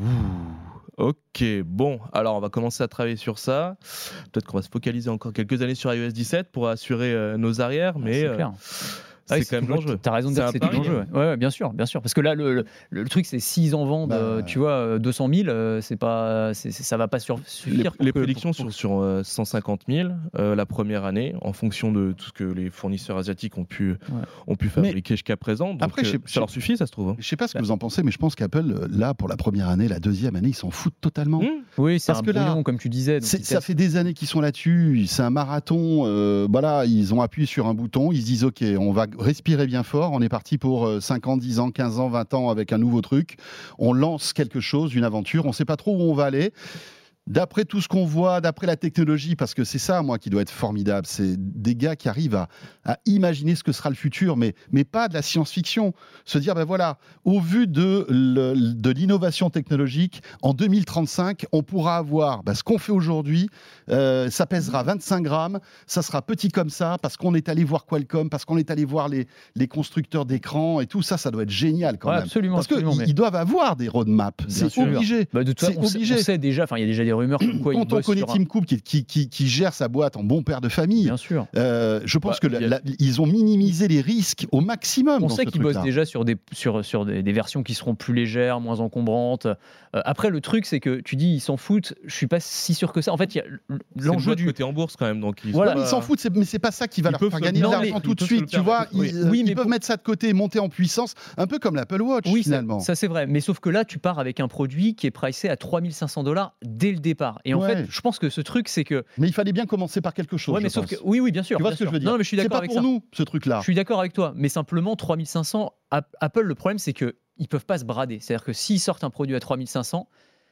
Ok, bon, alors on va commencer à travailler sur ça. Peut-être qu'on va se focaliser encore quelques années sur iOS dix-sept pour assurer euh, nos arrières, mais c'est euh, clair. c'est Ouais, quand même tu vois, dangereux. T'as raison de C'est dire un que c'est tout pari, dangereux. Ouais. Ouais, ouais, bien sûr, bien sûr. Parce que là, le, le, le truc, c'est s'ils en vendent, Bah, euh, tu vois, euh, deux cent mille, euh, c'est pas, c'est, c'est- ça va pas sur, Les, suffire. pour les que- prédictions pour- sont sur euh, cent cinquante mille euh, la première année, en fonction de tout ce que les fournisseurs asiatiques ont pu, ont pu fabriquer jusqu'à présent. Donc, après, je sais- euh, ça leur suffit, ça se trouve. hein. Je sais pas ce que vous en pensez, mais je pense qu'Apple, euh, là, pour la première année, la deuxième année, ils s'en foutent totalement. Mmh. Oui, c'est Parce un que là, brouillon, comme tu disais. donc C'est- ils ça testent. fait des années qu'ils sont là-dessus, c'est un marathon, euh, voilà, ils ont appuyé sur un bouton, ils se disent ok, on va respirer bien fort, on est parti pour euh, cinq ans, dix ans, quinze ans, vingt ans avec un nouveau truc, on lance quelque chose, une aventure, on ne sait pas trop où on va aller. d'après tout ce qu'on voit, d'après la technologie, parce que c'est ça, moi, qui doit être formidable, c'est des gars qui arrivent à, à imaginer ce que sera le futur, mais, mais pas de la science-fiction. Se dire, ben voilà, au vu de, le, de l'innovation technologique, en deux mille trente-cinq, on pourra avoir ben, ce qu'on fait aujourd'hui, euh, ça pèsera vingt-cinq grammes, ça sera petit comme ça, parce qu'on est allé voir Qualcomm, parce qu'on est allé voir les, les constructeurs d'écrans et tout ça, ça doit être génial quand Ouais, même. absolument, parce qu'ils absolument, mais... doivent avoir des roadmaps, c'est sûr. obligé. Bah, de toute façon, c'est on, obligé. Sait, on sait déjà, enfin il y a déjà des rumeurs comme quoi quand ils on bossent connaît sur Tim un... Cook qui, qui, qui, qui gère sa boîte en bon père de famille, Bien sûr. Euh, je pense Bah, que y a... la, la, ils ont minimisé les risques au maximum. On dans sait ce qu'ils bossent truc-là. déjà sur des sur sur des, des versions qui seront plus légères, moins encombrantes. Euh, après, le truc, c'est que tu dis ils s'en foutent. Je suis pas si sûr que ça. En fait, il y a l'enjeu du côté en bourse quand même, donc ils voilà, mais ils s'en foutent, c'est, mais c'est pas ça qui va ils leur peuvent faire se... gagner de non, l'argent mais tout de ils suite. Tu vois, oui, ils, oui, ils mais peuvent pour... mettre ça de côté, et monter en puissance, un peu comme l'Apple Watch oui, finalement. Ça, ça c'est vrai. Mais sauf que là, tu pars avec un produit qui est pricé à trois mille cinq cents dollars dès le départ. Et en Ouais. fait, je pense que ce truc, c'est que Mais il fallait bien commencer par quelque chose. ouais, mais je sauf pense. que oui, oui, bien sûr. Tu vois bien ce que sûr. je veux dire Non, mais je suis C'est d'accord pas avec pour ça. nous ce truc-là. Je suis d'accord avec toi, mais simplement trois mille cinq cents, Apple, le problème c'est que ils peuvent pas se brader. C'est-à-dire que s'ils sortent un produit à trois mille cinq cents,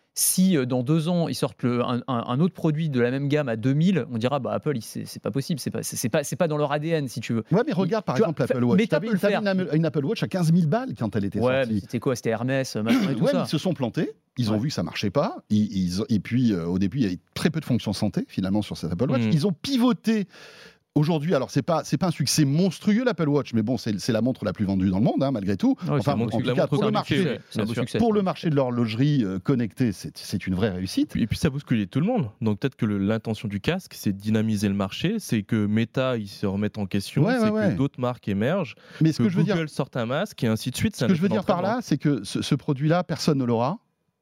si euh, dans deux ans ils sortent le, un, un autre produit de la même gamme à deux mille, on dira bah Apple, c'est, c'est pas possible, c'est pas, c'est, c'est pas, c'est pas dans leur A D N si tu veux. Ouais, mais regarde par Tu exemple vois, l'Apple Watch. Meta T'avais peut le t'avais faire. une, une Apple Watch à quinze mille balles quand elle était Ouais, mais sortie. c'était quoi? C'était Hermès, machin et tout Ouais, ça. mais ils se sont plantés. Ils ont Ouais. vu que ça marchait pas. Ils, ils, et puis euh, au début, il y avait très peu de fonctions santé finalement sur cette Apple Watch. Mmh. Ils ont pivoté. Aujourd'hui, alors c'est pas c'est pas un succès monstrueux l'Apple Watch, mais bon c'est c'est la montre la plus vendue dans le monde hein, malgré tout. Ouais, c'est enfin la en montre- tout la cas montre pour le syndiquée, marché ouais, c'est un bien beau sûr. succès. pour le marché de l'horlogerie euh, connectée, c'est c'est une vraie réussite. Et puis ça bouscule tout le monde. Donc peut-être que le- l'intention du casque, c'est de dynamiser le marché, c'est que Meta ils se remettent en question, Ouais, c'est ouais, que ouais. d'autres marques émergent, Mais ce que, que je veux Google dire, sorte un masque et ainsi de suite. ce que je veux dire par là, c'est que ce, ce produit-là, personne ne l'aura.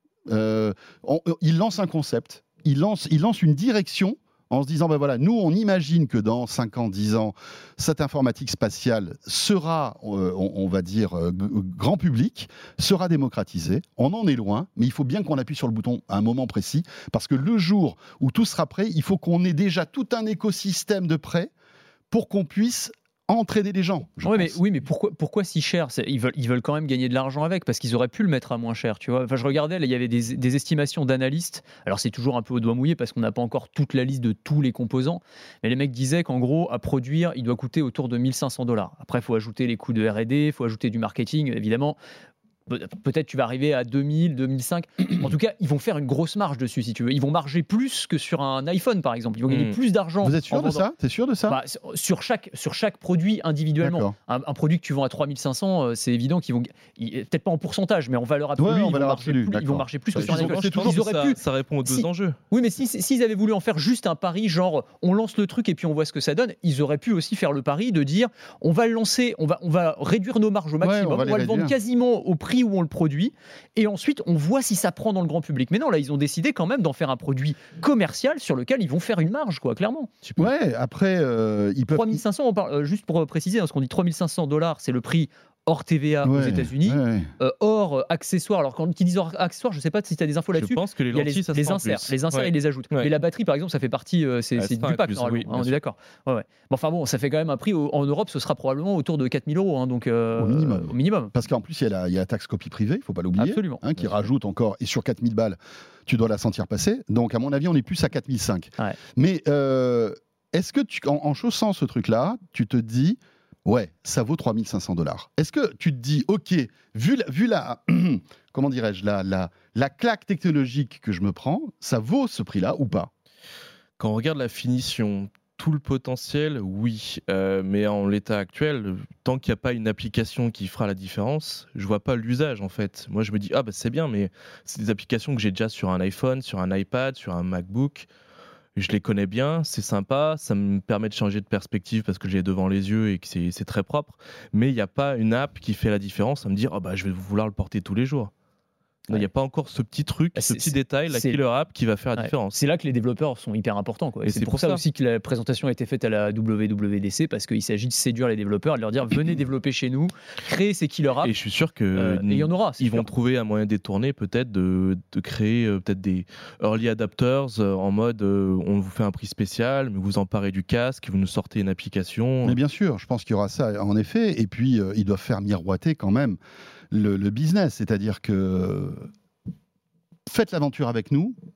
Euh, on- il lance un concept, il lance il lance une direction. En se disant, ben voilà, nous, on imagine que dans cinq ans, dix ans, cette informatique spatiale sera, euh, on, on va dire, euh, g- grand public, sera démocratisée. On en est loin, mais il faut bien qu'on appuie sur le bouton à un moment précis, parce que le jour où tout sera prêt, il faut qu'on ait déjà tout un écosystème de prêt pour qu'on puisse entraîner les gens. je Ouais, mais, pense. oui, mais pourquoi, pourquoi si cher? C'est- ils, veulent, ils veulent quand même gagner de l'argent avec, parce qu'ils auraient pu le mettre à moins cher, tu vois. Enfin, je regardais, là, il y avait des, des estimations d'analystes. Alors, c'est toujours un peu au doigt mouillé, parce qu'on n'a pas encore toute la liste de tous les composants. Mais les mecs disaient qu'en gros, à produire, il doit coûter autour de mille cinq cents dollars. Après, il faut ajouter les coûts de R et D, il faut ajouter du marketing, évidemment. Pe- Peut-être tu vas arriver à deux mille, deux mille cinq. En tout cas, ils vont faire une grosse marge dessus, si tu veux. Ils vont marger plus que sur un iPhone, par exemple. Ils vont gagner Mm. plus d'argent. Vous êtes en sûr de vendant- ça T'es sûr de ça Bah, sur- sur chaque, sur chaque produit individuellement. D'accord. Un, un produit que tu vends à trois mille cinq cents, euh, c'est évident qu'ils vont, ils- peut-être pas en pourcentage, mais en valeur absolue, Ouais, en ils, vont valeur marcher absolue, plus, ils vont d'accord. marcher plus que Parce sur un qu'ils ont- iPhone. c'est toujours Ils auraient ça, pu. ça répond aux deux Si- enjeux. Oui, mais si- s'ils avaient voulu en faire juste un pari, genre on lance le truc et puis on voit ce que ça donne, ils auraient pu aussi faire le pari de dire on va le lancer, on va, on va réduire nos marges au maximum, on on va va, les le vendre réduire. quasiment au prix où on le produit, et ensuite on voit si ça prend dans le grand public. Mais non, là, ils ont décidé quand même d'en faire un produit commercial sur lequel ils vont faire une marge, quoi, clairement. Ouais, après, euh, ils peuvent. trois mille cinq cents, on parle, euh, juste pour préciser, hein, ce qu'on dit trois mille cinq cents dollars, c'est le prix hors T V A aux Ouais, États-Unis, ouais, ouais. euh, hors euh, accessoires. Alors quand ils disent hors accessoires, je sais pas si tu as des infos Je là-dessus. pense que les Il y a les, lentilles, ça se les fait en inserts, plus. les inserts, Ouais. ils les ajoutent. Ouais. Mais la batterie, par exemple, ça fait partie, euh, c'est Ouais, c'est c'est du pas pack inclus, normalement. oui, hein, bien on est sûr. d'accord. Ouais, ouais. Bon, enfin bon, ça fait quand même un prix au- en Europe, ce sera probablement autour de quatre mille euros, hein, donc euh, Au minimum. au minimum. Parce qu'en plus, il y a la, il y a la taxe copie privée, il ne faut pas l'oublier, Absolument. hein, qui Bien sûr. rajoute encore, et sur quatre mille balles, tu dois la sentir passer. Donc, à mon avis, on est plus à quatre mille cinq. Ouais. Mais euh, est-ce que, tu, en, en chaussant ce truc-là, tu te dis, ouais, ça vaut trois mille cinq cents dollars. Est-ce que tu te dis, OK, vu la, vu la comment dirais-je, la, la, la claque technologique que je me prends, ça vaut ce prix-là ou pas? Quand on regarde la finition, tout le potentiel, oui. Euh, mais en l'état actuel, tant qu'il n'y a pas une application qui fera la différence, je vois pas l'usage en fait. Moi, je me dis, ah bah c'est bien, mais c'est des applications que j'ai déjà sur un iPhone, sur un iPad, sur un MacBook. Je les connais bien, c'est sympa, ça me permet de changer de perspective parce que j'ai devant les yeux et que c'est c'est très propre. Mais il n'y a pas une app qui fait la différence à me dire, oh bah, je vais vouloir le porter tous les jours. Il Ouais. n'y a pas encore ce petit truc, Bah, ce c'est- petit c'est- détail, la c'est- killer app qui va faire la Ouais. différence. C'est là que les développeurs sont hyper importants, quoi. Et Et c'est c'est pour, pour ça, ça. aussi que la présentation a été faite à la W W D C, parce qu'il s'agit de séduire les développeurs et de leur dire venez développer chez nous, créer ces killer apps. Et je suis sûr que Euh, et il y en aura. c'est ils vont sûr. trouver un moyen détourné peut-être de, de créer euh, peut-être des early adapters euh, en mode euh, on vous fait un prix spécial, mais vous emparez du casque, vous nous sortez une application. Mais bien sûr, je pense qu'il y aura ça en effet. Et puis, euh, ils doivent faire miroiter quand même le, le business. C'est-à-dire que faites l'aventure avec nous.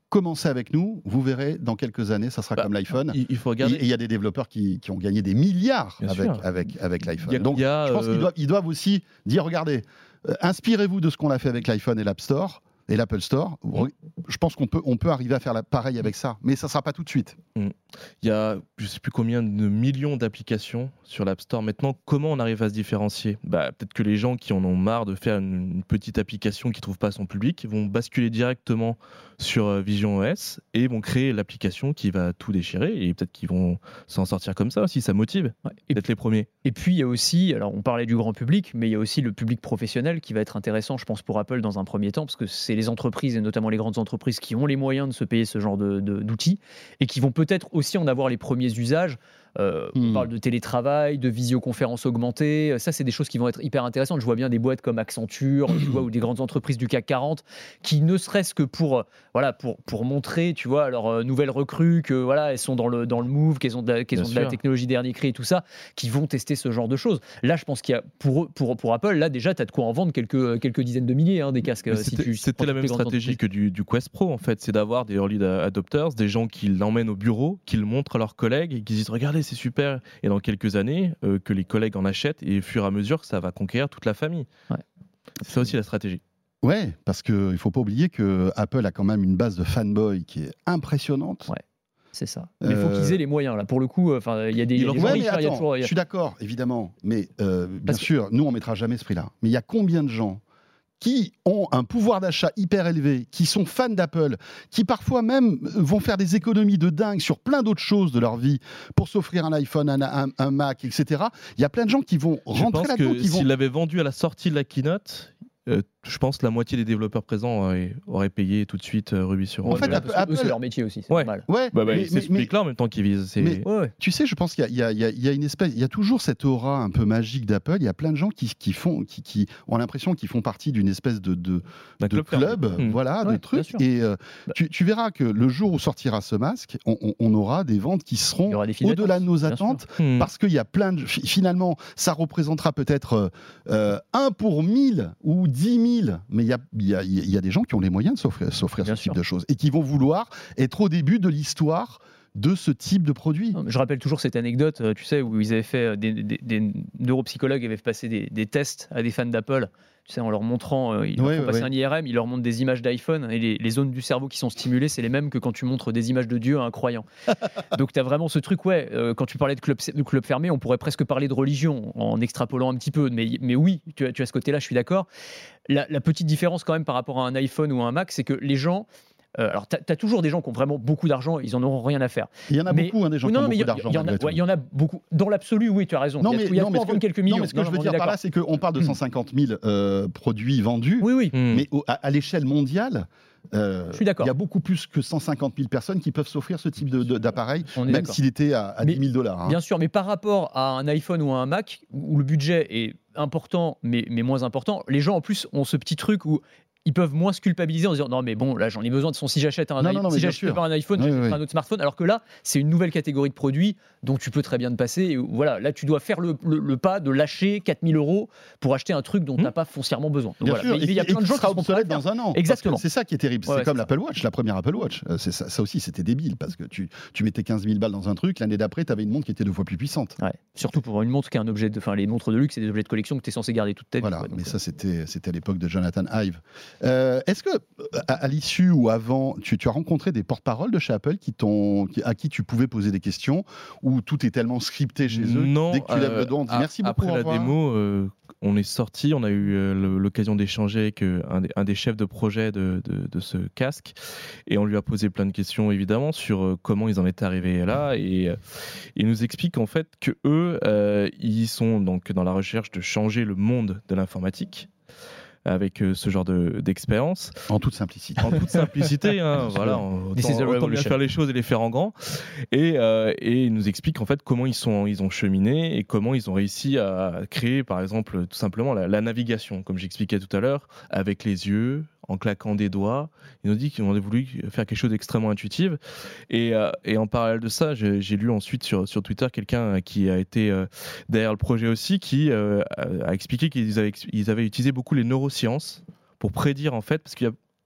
commencez avec nous, vous verrez, dans quelques années, ça sera bah, comme l'iPhone. Il, il faut regarder. Et il y a des développeurs qui, qui ont gagné des milliards Bien avec, sûr. avec, avec l'iPhone. Il y a- Donc, il y a, je pense euh, qu'ils doivent, ils doivent aussi dire, regardez, euh, inspirez-vous de ce qu'on a fait avec l'iPhone et l'App Store et l'Apple Store. Mm. Je pense qu'on peut, on peut arriver à faire la, pareil avec ça, mais ça ne sera pas tout de suite. Il y a je ne sais plus combien de millions d'applications sur l'App Store. Maintenant, comment on arrive à se différencier ? Bah, peut-être que les gens qui en ont marre de faire une, une petite application qui ne trouve pas son public vont basculer directement sur euh, Vision O S et vont créer l'application qui va tout déchirer. Et peut-être qu'ils vont s'en sortir comme ça aussi. Ça motive Ouais. Et, d'être les premiers. et puis il y a aussi, alors on parlait du grand public, mais il y a aussi le public professionnel qui va être intéressant, je pense, pour Apple dans un premier temps, parce que c'est les entreprises, et notamment les grandes entreprises, qui ont les moyens de se payer ce genre de, de- d'outils et qui vont peut-être aussi en avoir les premiers usages. Euh, Hmm. On parle de télétravail, de visioconférence augmentée. Ça, c'est des choses qui vont être hyper intéressantes. Je vois bien des boîtes comme Accenture, tu vois, ou des grandes entreprises du C A C quarante, qui ne serait-ce que pour, euh, voilà, pour, pour montrer, tu vois, à leurs euh, nouvelles recrues que voilà, elles sont dans le, dans le move, qu'elles ont de la, qu'elles Bien ont de la sûr. technologie dernier cri et tout ça, qui vont tester ce genre de choses. Là, je pense qu'il y a pour, eux- pour, pour Apple, là déjà, tu as de quoi en vendre quelques, quelques dizaines de milliers hein, des casques. Mais euh, si C'était tu- si tu c'était prends la toutes même les grandes stratégie entreprises. que du, du Quest Pro, en fait. C'est d'avoir des early adopters, des gens qui l'emmènent au bureau, qui le montrent à leurs collègues et qui disent regardez, c'est super. Et dans quelques années, euh, que les collègues en achètent et au fur et à mesure, ça va conquérir toute la famille. Ouais. C'est ça aussi la stratégie. Ouais, parce qu'il ne faut pas oublier que Apple a quand même une base de fanboys qui est impressionnante. Ouais. C'est ça. Mais il faut Euh, qu'ils aient les moyens là. Pour le coup, enfin, il y a des, il y a leur des faut- gens Ouais, riches, mais hein, il y a attends, toujours. il y je a- suis d'accord, évidemment. Mais euh, bien Parce que- sûr, nous, on ne mettra jamais ce prix-là. Mais il y a combien de gens qui ont un pouvoir d'achat hyper élevé, qui sont fans d'Apple, qui parfois même vont faire des économies de dingue sur plein d'autres choses de leur vie pour s'offrir un iPhone, un, un- un Mac, et cetera. Il y a plein de gens qui vont Je rentrer pense là-dedans, que qui vont... s'il l'avait vendu à la sortie de la keynote, euh, je pense que la moitié des développeurs présents auraient, auraient payé tout de suite euh, Ruby sur En Rails. fait, Voilà, Apple- parce que eux, c'est Apple- leur métier aussi, c'est Ouais. normal. Ouais, Bah, bah, mais- c'est mais- ce mais- public-là en même temps qui vise. c'est- mais- Ouais, ouais. Tu sais, je pense qu'il y a, il y a- il y a- il y a une espèce, il y a toujours cette aura un peu magique d'Apple. Il y a plein de gens qui, qui font, qui, qui ont l'impression qu'ils font partie d'une espèce de, de, d'un de club fermé. club, Hmm. voilà, Ouais, de trucs. bien sûr. Et euh, Bah. tu, tu verras que le jour où sortira ce masque, on, on- on aura des ventes qui Il y seront aura des files au-delà de nos d'attente, bien attentes. Hmm. Parce qu'il y a plein de. fi- Finalement, ça représentera peut-être euh, un pour mille ou dix mille, mais il y a, il y, a, il y a des gens qui ont les moyens de s'offrir, s'offrir ce Bien type sûr. de choses et qui vont vouloir être au début de l'histoire de ce type de produit. Non, mais Je rappelle toujours cette anecdote, euh, tu sais, où ils avaient fait euh, des, des- des neuropsychologues avaient passé des, des tests à des fans d'Apple, tu sais, en leur montrant, euh, ils leur Ouais, font ouais, passer ouais. un I R M, ils leur montrent des images d'iPhone et les, les zones du cerveau qui sont stimulées, c'est les mêmes que quand tu montres des images de Dieu à un croyant. Donc tu as vraiment ce truc, ouais, euh, quand tu parlais de club, de club fermé, on pourrait presque parler de religion en extrapolant un petit peu, mais, mais oui, tu as, tu as ce côté-là, je suis d'accord. La, la petite différence quand même par rapport à un iPhone ou à un Mac, c'est que les gens, euh, alors tu as, toujours des gens qui ont vraiment beaucoup d'argent, ils en auront rien à faire. Il y en a Mais- beaucoup, hein, des gens Oui, qui non, ont mais il y, beaucoup a- d'argent. il y en a, malgré tout. ouais, il y en a beaucoup. Dans l'absolu, oui, tu as raison. Non, il y a, mais, il y a non, de mais quoi ce en vendre que, quelques millions. non, mais ce que Non, je non, veux on dire est par là, d'accord. c'est qu'on parle de cent cinquante mille euh, produits vendus, Oui, oui. Hmm. mais au- à, à l'échelle mondiale, euh, Je suis d'accord. il y a beaucoup plus que cent cinquante mille personnes qui peuvent s'offrir ce type de- de- d'appareil, On est même d'accord. s'il était à, à Mais- dix mille dollars. hein. Bien sûr, mais par rapport à un iPhone ou à un Mac, où le budget est important, mais, mais moins important, les gens en plus ont ce petit truc où ils peuvent moins se culpabiliser en se disant non mais bon là j'en ai besoin de son si j'achète un Non, i- non, non, mais si bien j'achète sûr. pas un iPhone Oui, j'achèterai oui. un autre smartphone, alors que là c'est une nouvelle catégorie de produits dont tu peux très bien te passer et où, voilà, là tu dois faire le, le- le pas de lâcher quatre mille euros pour acheter un truc dont tu n'as Hmm. pas foncièrement besoin. Donc Bien voilà. sûr, Mais et, il y a et plein de qui gens qui sera seront prêts à obsolète le faire. dans un an. Exactement. Parce que c'est ça qui est terrible. Ouais, c'est ouais, comme c'est l'Apple Watch, la première Apple Watch. Euh, c'est ça, ça aussi, c'était débile parce que tu, tu mettais quinze mille balles dans un truc, l'année d'après, tu avais une montre qui était deux fois plus puissante. Ouais. Surtout pour une montre qui est un objet de, enfin les montres de luxe, c'est des objets de collection que tu es censé garder toute ta vie. Voilà, quoi. Donc, mais euh, ça, c'était, c'était à l'époque de Jonathan Ive. Euh, est-ce que, à, à l'issue ou avant, tu, tu as rencontré des porte-paroles de chez Apple qui t'ont, qui- à qui tu pouvais poser des questions ou tout est tellement scripté chez eux Non, dès que tu lèves euh, le doigt, on te dit a- merci beaucoup. Après au la revoir. démo, euh, on est sorti, on a eu euh, le- l'occasion d'échanger avec euh, un, des, un des chefs de projet de, de- de ce casque et on lui a posé plein de questions évidemment sur euh, comment ils en étaient arrivés là et euh, il nous explique en fait que eux, euh, ils sont donc dans la recherche de changer le monde de l'informatique avec euh, ce genre de- d'expérience. En toute simplicité. En toute simplicité, hein, voilà, on- This is autant, a autant bien revolution. faire les choses et les faire en grand. Et, euh, et il nous explique en fait comment ils, sont, ils ont cheminé et comment ils ont réussi à créer, par exemple, tout simplement la, la navigation, comme j'expliquais tout à l'heure, avec les yeux, en claquant des doigts. Ils nous dit qu'ils ont voulu faire quelque chose d'extrêmement intuitif. Et, euh, et en parallèle de ça, j'ai j'ai lu ensuite sur, sur Twitter quelqu'un qui a été euh, derrière le projet aussi, qui euh, a a expliqué qu'ils avaient, ils avaient utilisé beaucoup les neurosciences pour prédire en fait, parce qu'il y a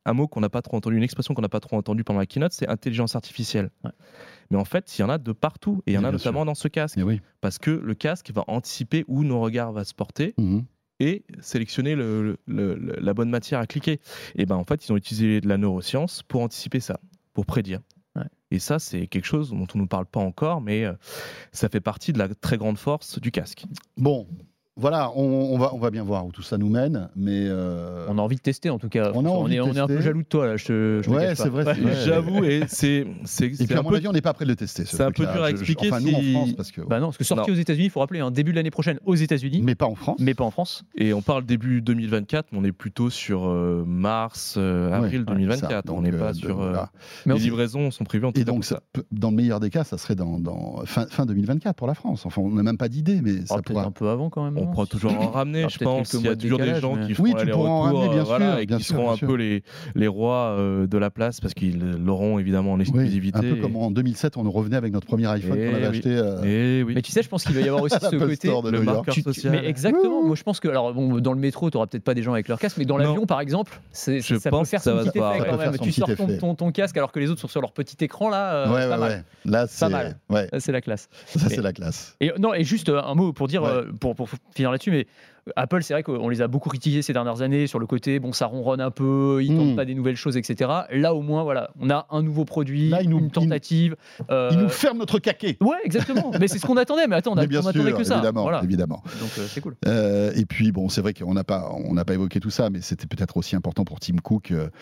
un mot qu'on n'a pas trop entendu, une expression qu'on n'a pas trop entendue pendant la keynote, c'est intelligence artificielle. Ouais. Mais en fait, il y en a de partout, et il y en a notamment sûr. dans ce casque. Oui. Parce que le casque va anticiper où nos regards vont se porter. Mmh. Et sélectionner le, le, le, la bonne matière à cliquer. Et ben en fait, ils ont utilisé de la neuroscience pour anticiper ça, pour prédire. Ouais. Et ça, c'est quelque chose dont on ne nous parle pas encore, mais euh, ça fait partie de la très grande force du casque. Bon. Voilà, on, on, va, on va bien voir où tout ça nous mène, mais euh... on a envie de tester en tout cas. On, a on, est, on est un peu jaloux de toi là. Je, je ouais, c'est vrai. Ouais. J'avoue, et c'est. c'est et puis à mon peu... avis, on n'est pas prêt de le tester. C'est un peu dur à expliquer. Je, je, enfin, si... nous en France, parce que. Bah non, parce que sorti non. aux États-Unis, il faut rappeler, hein, début de l'année prochaine aux États-Unis. Mais pas en France. Mais pas en France. Et on parle début deux mille vingt-quatre, mais on est plutôt sur euh, mars, euh, avril ouais, deux mille vingt-quatre. Ouais, on n'est pas euh, sur. Euh, voilà. Les livraisons sont prévues en tout cas. Et donc, ça, dans le meilleur des cas, ça serait dans fin deux mille vingt-quatre pour la France. Enfin, on n'a même pas d'idée, mais ça pourrait. Un peu avant quand même. On pourra toujours en ramener. Je pense qu'il y a toujours des gens mais... qui feront oui, l'aller-retour euh, voilà, et bien qui sûr, seront bien un sûr. peu les, les rois euh, de la place parce qu'ils l'auront évidemment en exclusivité. Oui, un peu et... comme en deux mille sept, on revenait avec notre premier iPhone et qu'on avait oui. acheté. Euh... Oui. Mais tu sais, je pense qu'il va y avoir aussi ce côté. Le marqueur tu, social. Mais exactement. Moi, je pense que alors, bon, dans le métro, tu n'auras peut-être pas des gens avec leur casque, mais dans l'avion, par exemple, c'est, je ça pense peut faire ça son petit effet quand même. Tu sors ton, ton casque alors que les autres sont sur leur petit écran là. Ouais, ouais, ouais. Là, c'est pas mal. C'est la classe. Ça, c'est la classe. Et non, et juste un mot pour dire, pour finir là-dessus, mais. Apple, c'est vrai qu'on les a beaucoup critiqués ces dernières années sur le côté, bon, ça ronronne un peu, ils mmh. tentent pas des nouvelles choses, et cetera. Là, au moins, voilà, on a un nouveau produit, Là, nous, une tentative. Ils euh... il nous ferment notre caquet. Ouais, exactement. Mais c'est ce qu'on attendait. Mais attends, on, a, mais on attendait que ça. Évidemment, voilà. évidemment. Donc euh, c'est cool. Euh, et puis bon, c'est vrai qu'on n'a pas, on n'a pas évoqué tout ça, mais c'était peut-être aussi important pour Tim Cook euh,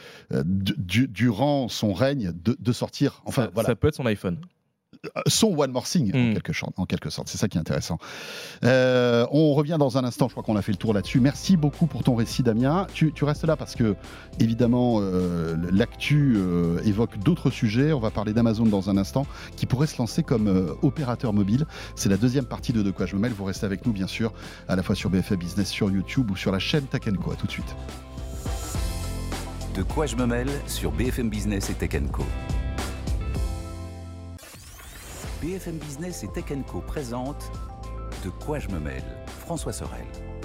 du, durant son règne de, de sortir. Enfin, ça, voilà. Ça peut être son iPhone. Son One More Thing, mmh. en, quelque sorte, en quelque sorte. C'est ça qui est intéressant. Euh, on revient dans un instant. Je crois qu'on a fait le tour là-dessus. Merci beaucoup pour ton récit, Damien. Tu, tu restes là parce que, évidemment, euh, l'actu euh, évoque d'autres sujets. On va parler d'Amazon dans un instant, qui pourrait se lancer comme euh, opérateur mobile. C'est la deuxième partie de De quoi je me mêle. Vous restez avec nous, bien sûr, à la fois sur B F M Business, sur YouTube ou sur la chaîne Tech and Co. À tout de suite. De quoi je me mêle sur B F M Business et Tech and Co. B F M Business et Tech and Co présente De quoi je me mêle, François Sorel.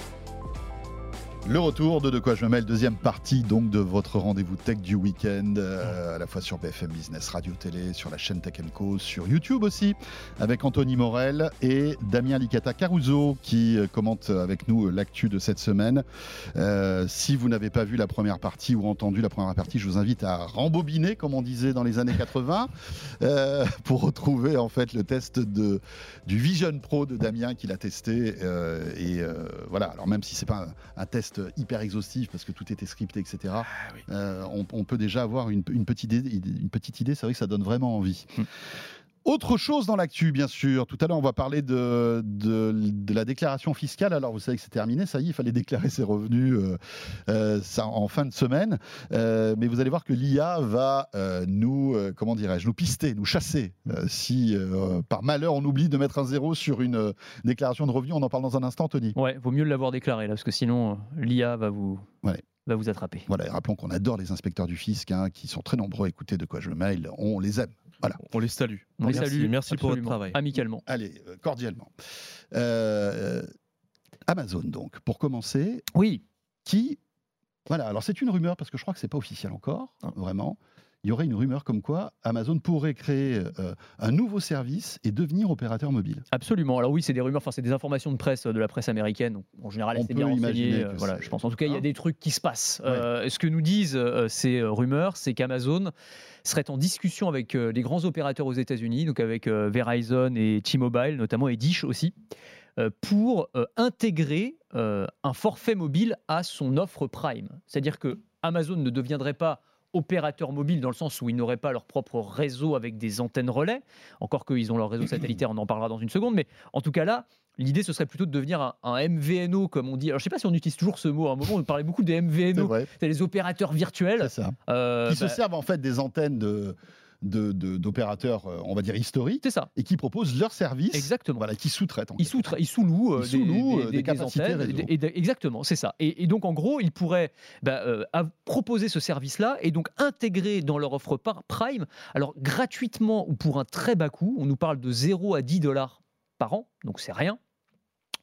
Le retour de De quoi je me mêle, deuxième partie donc de votre rendez-vous tech du week-end, euh, à la fois sur B F M Business, Radio Télé, sur la chaîne Tech and Co, sur YouTube aussi, avec Anthony Morel et Damien Licata Caruso qui euh, commente avec nous euh, l'actu de cette semaine. Euh, si vous n'avez pas vu la première partie ou entendu la première partie, je vous invite à rembobiner, comme on disait dans les années quatre-vingts, euh, pour retrouver en fait le test de, du Vision Pro de Damien qu'il a testé. Euh, et euh, voilà, alors même si c'est pas un, un test hyper exhaustif parce que tout était scripté, et cetera. Ah, oui. euh, on, on peut déjà avoir une, une petite idée. Une petite idée, c'est vrai que ça donne vraiment envie. Hum. Autre chose dans l'actu, bien sûr. Tout à l'heure, on va parler de, de, de la déclaration fiscale. Alors, vous savez que c'est terminé, ça y est, il fallait déclarer ses revenus euh, euh, ça, en fin de semaine. Euh, mais vous allez voir que l'I A va euh, nous, euh, comment dirais-je, nous pister, nous chasser. Euh, si, euh, par malheur, on oublie de mettre un zéro sur une euh, déclaration de revenus. On en parle dans un instant, Tony. Ouais, vaut mieux l'avoir déclaré, là, parce que sinon, l'I A va vous... Ouais. va vous attraper. Voilà, et rappelons qu'on adore les inspecteurs du fisc, hein, qui sont très nombreux à écouter De quoi je me mêle. On les aime. Voilà. On les salue. On les merci, salue. Merci pour votre travail. Amicalement. Allez, euh, cordialement. Euh, Amazon, donc, pour commencer. Oui. Qui. Voilà, alors c'est une rumeur, parce que je crois que ce n'est pas officiel encore, hein, vraiment. Il y aurait une rumeur comme quoi Amazon pourrait créer euh, un nouveau service et devenir opérateur mobile. Absolument. Alors oui, c'est des rumeurs, enfin c'est des informations de presse, de la presse américaine. Donc, en général, c'est bien renseigné. Euh, voilà, je pense. En tout cas, il y a des trucs qui se passent. Ouais. Euh, ce que nous disent euh, ces rumeurs, c'est qu'Amazon serait en discussion avec euh, les grands opérateurs aux États-Unis, donc avec euh, Verizon et T-Mobile, notamment, et Dish aussi, euh, pour euh, intégrer euh, un forfait mobile à son offre Prime. C'est-à-dire que Amazon ne deviendrait pas opérateurs mobiles dans le sens où ils n'auraient pas leur propre réseau avec des antennes relais, encore qu'ils ont leur réseau satellitaire, on en parlera dans une seconde, mais en tout cas là, l'idée ce serait plutôt de devenir un, un M V N O comme on dit. Alors je ne sais pas si on utilise toujours ce mot, à un moment on parlait beaucoup des M V N O, c'est, c'est les opérateurs virtuels. C'est ça. Euh, qui bah, se servent en fait des antennes de... De, de, d'opérateurs, on va dire, historiques. C'est ça. Et qui proposent leurs services. Exactement. Voilà, qui sous-traitent. Ils, sous-tra- ils sous-louent, euh, ils sous-louent des, des, des, des capacités des antennes. Et de, exactement, c'est ça. Et, et donc, en gros, ils pourraient bah, euh, proposer ce service-là et donc intégrer dans leur offre Prime, alors gratuitement ou pour un très bas coût, on nous parle de zéro à dix dollars par an, donc c'est rien.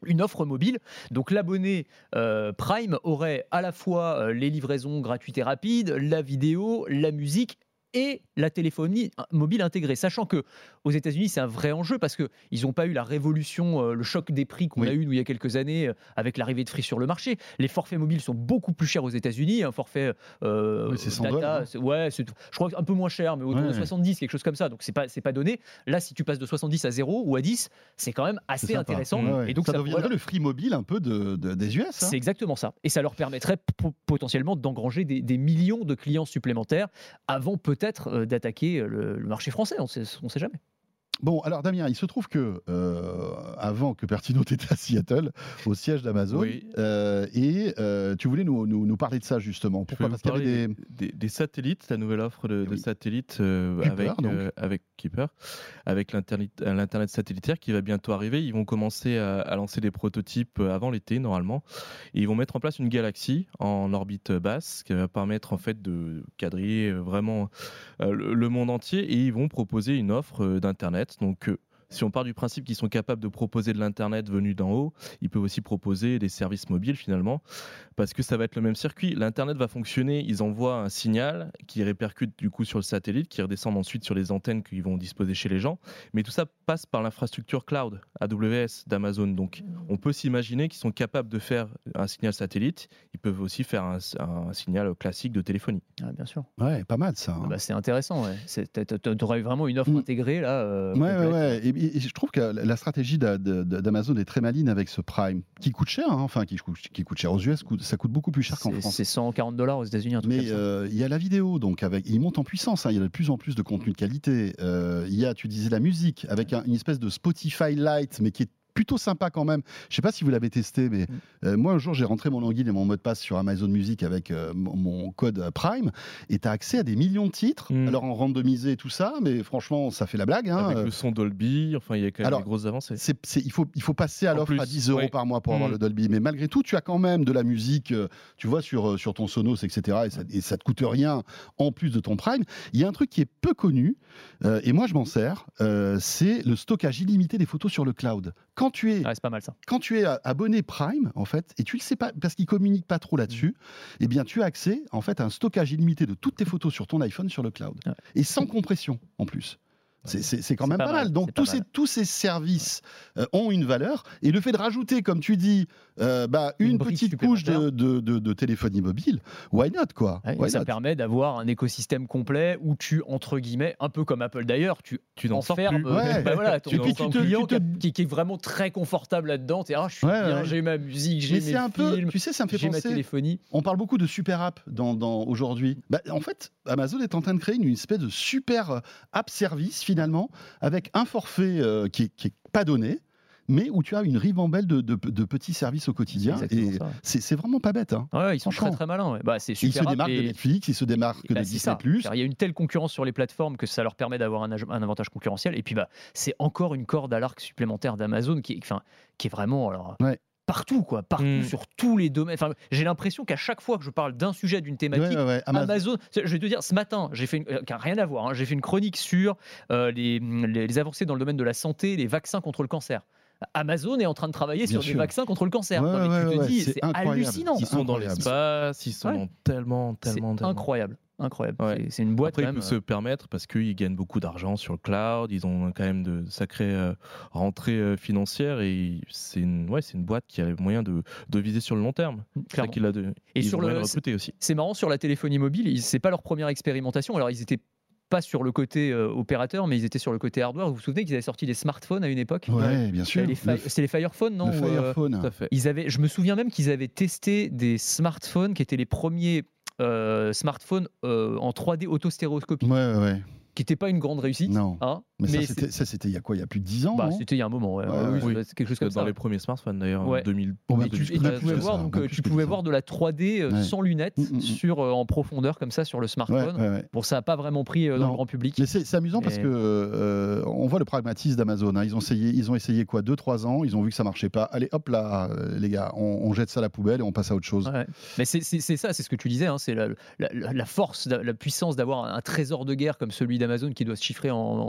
une offre mobile. Donc l'abonné euh, Prime aurait à la fois euh, les livraisons gratuites et rapides, la vidéo, la musique et la téléphonie mobile intégrée. Sachant que aux États-Unis, c'est un vrai enjeu parce que ils n'ont pas eu la révolution, euh, le choc des prix qu'on Oui. a eu nous, il y a quelques années euh, avec l'arrivée de Free sur le marché. Les forfaits mobiles sont beaucoup plus chers aux États-Unis. Un forfait euh, Oui, c'est cent data, dollars, hein. c'est- ouais, c'est, je crois un peu moins cher, mais autour Ouais, de ouais. soixante-dix, quelque chose comme ça. Donc c'est pas c'est pas donné. Là, si tu passes de soixante-dix à zéro ou à dix, c'est quand même C'est assez sympa. intéressant. Ouais, ouais. Et donc ça, ça deviendrait voilà. le free mobile un peu de, de- des U S. hein. C'est exactement ça. Et ça leur permettrait p- potentiellement d'engranger des, des millions de clients supplémentaires avant peut-être euh, d'attaquer euh, le, le marché français. On sait, on sait jamais. Bon, alors Damien, il se trouve que euh, avant que Pertino était à Seattle, au siège d'Amazon, Oui. euh, et euh, tu voulais nous, nous, nous parler de ça justement. Je Pourquoi vais Parce vous qu'il y avait parler des... des, des satellites, la nouvelle offre de, de Oui. satellites euh, Kuiper, avec, donc. euh, avec Kuiper, avec l'internet, euh, l'internet satellitaire qui va bientôt arriver. Ils vont commencer à, à lancer des prototypes euh, avant l'été normalement. Et ils vont mettre en place une galaxie en orbite basse qui va permettre en fait de quadriller euh, vraiment euh, le, le monde entier. Et ils vont proposer une offre euh, d'internet. Donc euh, si on part du principe qu'ils sont capables de proposer de l'internet venu d'en haut, ils peuvent aussi proposer des services mobiles finalement, parce que ça va être le même circuit. L'internet va fonctionner, ils envoient un signal qui répercute du coup sur le satellite, qui redescend ensuite sur les antennes qu'ils vont disposer chez les gens. Mais tout ça passe par l'infrastructure cloud A W S d'Amazon. Donc on peut s'imaginer qu'ils sont capables de faire un signal satellite. Ils peuvent aussi faire un, un signal classique de téléphonie. Ah, bien sûr. Ouais, pas mal ça. hein. Bah, c'est intéressant. Ouais. Tu aurais eu vraiment une offre Mm. intégrée là. euh, Ouais, ouais, complète. ouais. Et, et- et je trouve que la stratégie d'a- de- de- d'Amazon est très maligne avec ce Prime, qui coûte cher, hein, enfin qui coûte, qui coûte cher aux U S, coûte- ça coûte beaucoup plus cher qu'en C'est, France. c'est cent quarante dollars aux États-Unis. Un truc Mais comme ça. euh, il y a la vidéo, donc avec, il monte en puissance. hein, il y a de plus en plus de contenu de qualité. Euh, il y a, tu disais, la musique avec un- une espèce de Spotify Lite, mais qui est plutôt sympa quand même. Je sais pas si vous l'avez testé, mais euh, moi un jour j'ai rentré mon login et mon mot de passe sur Amazon Music avec euh, mon, mon code euh, Prime, et tu as accès à des millions de titres. Mm. Alors en randomisé et tout ça, mais franchement ça fait la blague. hein. Avec Euh, le son Dolby, enfin il y a quand même Alors, des grosses avancées. c'est, c'est- il, faut, il faut passer à En l'offre plus, à dix euros oui. par mois pour avoir Mm. le Dolby. Mais malgré tout, tu as quand même de la musique, euh, tu vois, sur, euh, sur ton Sonos, et cetera. Et ça, et ça te coûte rien en plus de ton Prime. Il y a un truc qui est peu connu, euh, et moi je m'en sers, euh, c'est le stockage illimité des photos sur le cloud. Quand tu es, Ouais, c'est pas mal ça. quand tu es abonné Prime, en fait, et tu le sais pas, parce qu'ils communiquent pas trop là-dessus, eh bien tu as accès en fait à un stockage illimité de toutes tes photos sur ton iPhone sur le cloud. Ouais. Et sans compression en plus. C'est, c'est- c'est quand C'est même pas pas, mal, mal. Donc c'est pas tous ces, mal. tous ces services euh, ont une valeur. Et le fait de rajouter, comme tu dis, euh, bah, une, Une brique petite couche de, supplémentaire. de, de- de téléphonie mobile, why not quoi Ouais, Why ça not permet d'avoir un écosystème complet où tu, entre guillemets, un peu comme Apple d'ailleurs, tu Tu n'en sors enfermes plus. euh, Ouais. bah voilà, ton, Tu- ton tu te- client tu te- qui, a- qui- qui est vraiment très confortable là-dedans. T'es, ah, je suis Ouais, bien, ouais. j'ai ma musique, j'ai Mais mes c'est un peu, films, tu sais, ça me fait j'ai ma penser. téléphonie. On parle beaucoup de super app dans, dans- aujourd'hui. Bah, en fait, Amazon est en train de créer une espèce de super euh, app service finalement, avec un forfait euh, qui, est, qui est pas donné, mais où tu as une ribambelle de, de- de petits services au quotidien. C'est exactement Et ça. c'est c'est vraiment pas bête. hein. Ouais, ils sont Franchement. très très malins. Ouais. Bah, c'est Et ils super. se démarquent app de et- Netflix, ils se démarquent Bah, de c'est Disney+. ça. Il y a une telle concurrence sur les plateformes que ça leur permet d'avoir un, ag- un avantage concurrentiel. Et puis, bah, c'est encore une corde à l'arc supplémentaire d'Amazon qui, est- enfin, qui est vraiment alors, Ouais. partout, quoi, partout Mm. sur tous les domaines. Enfin, j'ai l'impression qu'à chaque fois que je parle d'un sujet, d'une thématique, Ouais, ouais, ouais. Amazon- Amazon, je vais te dire, ce matin, j'ai fait une, euh, qui a rien à voir, hein, j'ai fait une chronique sur euh, les, les, les avancées dans le domaine de la santé, les vaccins contre le cancer. Amazon est en train de travailler Bien sur des sûr. vaccins contre le cancer. Ouais, Non, mais ouais, tu te ouais, dis, c'est c'est incroyable. hallucinant. Ils sont dans incroyable. l'espace, ils sont Ouais. dans tellement, C'est tellement, tellement. incroyable. Incroyable. Ouais. C'est- C'est une boîte Après, quand ils même. peuvent se permettre parce qu'ils gagnent beaucoup d'argent sur le cloud, ils ont quand même de sacrées euh, rentrées euh, financières et c'est une, ouais, c'est une boîte qui a les moyens de, de viser sur le long terme. C'est ça clairement. qu'il a de, Et ils sur ont le- moyen de recruter aussi. C'est marrant sur la téléphonie mobile, ils- c'est pas leur première expérimentation. Alors ils étaient pas sur le côté euh, opérateur, mais ils étaient sur le côté hardware. Vous vous souvenez qu'ils avaient sorti des smartphones à une époque Ouais, bien sûr. Les Fi- Le, C'était les Firephones, non le Ou, euh, Firephone. Tout à fait. ils avaient, je me souviens même qu'ils avaient testé des smartphones qui étaient les premiers euh, smartphones euh, en trois D autostéréoscopie, Ouais, ouais, ouais. qui n'était pas une grande réussite. Non. hein, Mais, ça, c'est- c'était, ça, c'était il y a quoi Il y a plus de dix ans bah, non c'était il y a un moment. Ouais. Ouais, Ouais, oui, ouais. ça doit être quelque chose comme Dans ça. les premiers smartphones d'ailleurs, Ouais. en deux mille. Oh, bah, Et tu, et tu deux mille treize, pouvais que voir, ça, donc, un peu euh, plus tu que pouvais ça. voir de la trois D euh, Ouais. sans lunettes Mm, mm, mm. sur, euh, en profondeur comme ça sur le Ouais, smartphone. ouais, ouais. Bon, ça n'a pas vraiment pris euh, dans Non. le grand public. Mais c'est, c'est amusant parce Et- que euh, on voit le pragmatisme d'Amazon. hein. Ils ont essayé, ils ont essayé quoi, deux trois ans. Ils ont vu que ça marchait pas. Allez, hop là, euh, les gars, on, on jette ça à la poubelle et on passe à autre chose. Ouais. Mais c'est c'est- c'est ça, c'est ce que tu disais, hein, c'est la, la- la- la force, la la puissance d'avoir un trésor de guerre comme celui d'Amazon qui doit se chiffrer en, en dizaines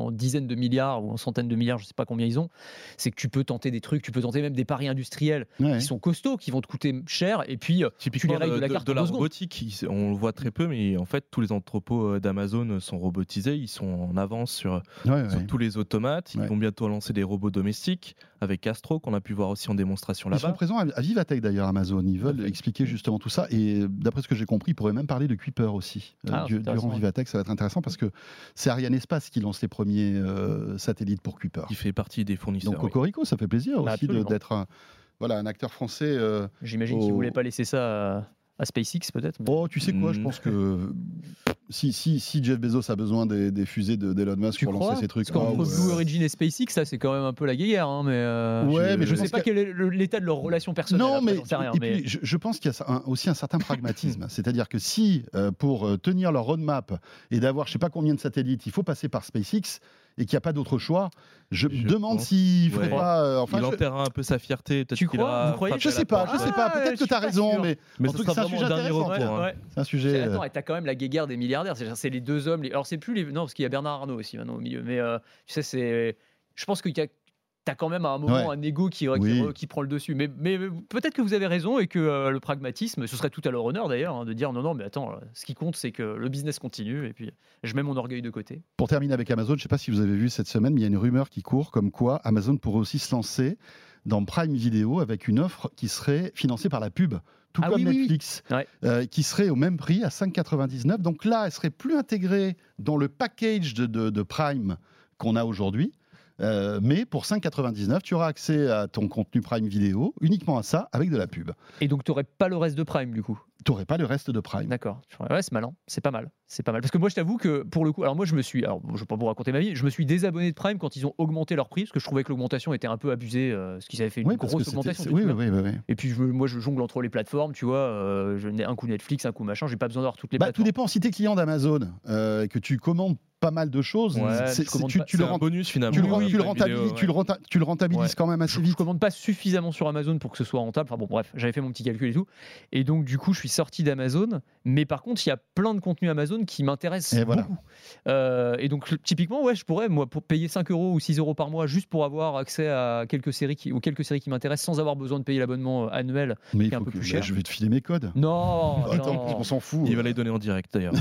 dizaines de milliards ou en centaines de milliards, je ne sais pas combien ils ont, c'est que tu peux tenter des trucs, tu peux tenter même des paris industriels Ouais. qui sont costauds, qui vont te coûter cher, et puis Typiquement tu les règles de la carte de en la deux secondes. robotique, ils- on le voit très peu, mais en fait tous les entrepôts d'Amazon sont robotisés, ils sont en avance sur, Ouais, sur ouais. tous les automates, ils Ouais. vont bientôt lancer des robots domestiques avec Astro qu'on a pu voir aussi en démonstration Ils sont là-bas. présents à à Vivatech d'ailleurs, Amazon. Ils veulent Tout à fait. expliquer justement tout ça. Et d'après ce que j'ai compris, ils pourraient même parler de Kuiper aussi. Euh, Ah, du- c'est intéressant, durant ouais. Vivatech, ça va être intéressant parce que c'est Ariane Espace qui lance les premiers euh, satellites pour Kuiper. Qui fait partie des fournisseurs. Donc oui. Cocorico, ça fait plaisir Bah, aussi de- absolument. d'être un, voilà, un acteur français. euh, J'imagine Oh. qu'ils ne voulaient pas laisser ça à, à SpaceX peut-être. mais- Oh, tu sais quoi, je Mm. pense que si, si, si Jeff Bezos a besoin des, des fusées de- d'Elon Musk Tu pour crois lancer ses trucs. Parce qu'entre ah, Blue ouais. Origin et SpaceX, ça c'est quand même un peu la guéguerre. Hein, mais euh, Ouais, je, mais je je sais pense pas que- quel est le- l'état de leur relation personnelle. Non, après, mais j'en sais rien, et mais- puis, je, je pense qu'il y a un- aussi un certain pragmatisme. C'est-à-dire que si, euh, pour euh, tenir leur roadmap et d'avoir je sais pas combien de satellites, il faut passer par SpaceX et qu'il n'y a pas d'autre choix, je me Je demande pense. s'il ne ferait Ouais. pas. euh, enfin, il je, enterrera un peu sa fierté. Peut-être Tu qu'il crois ira Vous croyez frapper je à sais la pas, porte, je sais ouais. pas. Ouais, Peut-être je que suis tu as pas raison, sûr. mais, Mais en ce tout sera cas, c'est un vraiment sujet le dernier intéressant. Ouais, recours. hein. ouais. C'est un sujet. Mais euh, attends, et t'as quand même la guéguerre des milliardaires. C'est, c'est les deux hommes. les- Alors c'est plus les. Non, parce qu'il y a Bernard Arnault aussi maintenant au milieu. Mais euh, tu sais, c'est. Je pense qu'il y a. T'as quand même à un moment Ouais. un ego qui, qui, Oui. re- qui prend le dessus. Mais, mais peut-être que vous avez raison et que euh, le pragmatisme, ce serait tout à leur honneur d'ailleurs, hein, de dire non, non, mais attends, euh, ce qui compte, c'est que le business continue et puis je mets mon orgueil de côté. Pour terminer avec Amazon, je ne sais pas si vous avez vu cette semaine, mais il y a une rumeur qui court comme quoi Amazon pourrait aussi se lancer dans Prime Video avec une offre qui serait financée par la pub. Tout Ah comme oui, oui, oui. Netflix, Ouais. euh, qui serait au même prix à cinq quatre-vingt-dix-neuf. Donc là, elle serait plus intégrée dans le package de, de- de Prime qu'on a aujourd'hui. Euh, mais pour cinq quatre-vingt-dix-neuf, tu auras accès à ton contenu Prime Vidéo, uniquement à ça, avec de la pub. Et donc, tu n'aurais pas le reste de Prime, du coup. Tu n'aurais pas le reste de Prime. D'accord. Ouais, c'est malin. C'est pas mal. C'est pas mal. Parce que moi, je t'avoue que pour le coup, alors moi, je me suis, alors je vais pas vous raconter ma vie, je me suis désabonné de Prime quand ils ont augmenté leur prix, parce que je trouvais que l'augmentation était un peu abusée, euh, parce qu'ils avaient fait une Oui, parce que grosse c'était- augmentation. c'est- tu te oui, souviens oui, oui, oui. Et puis, je, moi, je jongle entre les plateformes, tu vois. euh, je n'ai un coup Netflix, un coup machin. J'ai pas besoin d'avoir toutes les Bah, tout plateformes. dépend si tu es client d'Amazon euh, et que tu commandes pas mal de choses. Ouais, c'est- je c'est- commande tu, pas- tu C'est le un rends- bonus finalement. tu le, Oui, rends- oui, tu le Prime rentabilises, Video, tu le ouais. renta- tu le rentabilises Ouais. quand même assez Je, vite. je commande pas suffisamment sur Amazon pour que ce soit rentable. Enfin bon, bref, j'avais fait mon petit calcul et tout. Et donc, du coup, je suis sorti d'Amazon. Mais par contre, il y a plein de contenus Amazon qui m'intéressent Et voilà. beaucoup. Euh, et donc, typiquement, ouais, je pourrais, moi, pour payer cinq euros ou six euros par mois juste pour avoir accès à quelques séries qui, ou quelques séries qui m'intéressent sans avoir besoin de payer l'abonnement euh, annuel. Mais il qui est un faut peu que- plus bah, cher. je vais te filer mes codes. Non, Attends, non. on s'en fout. Il va les donner en direct d'ailleurs.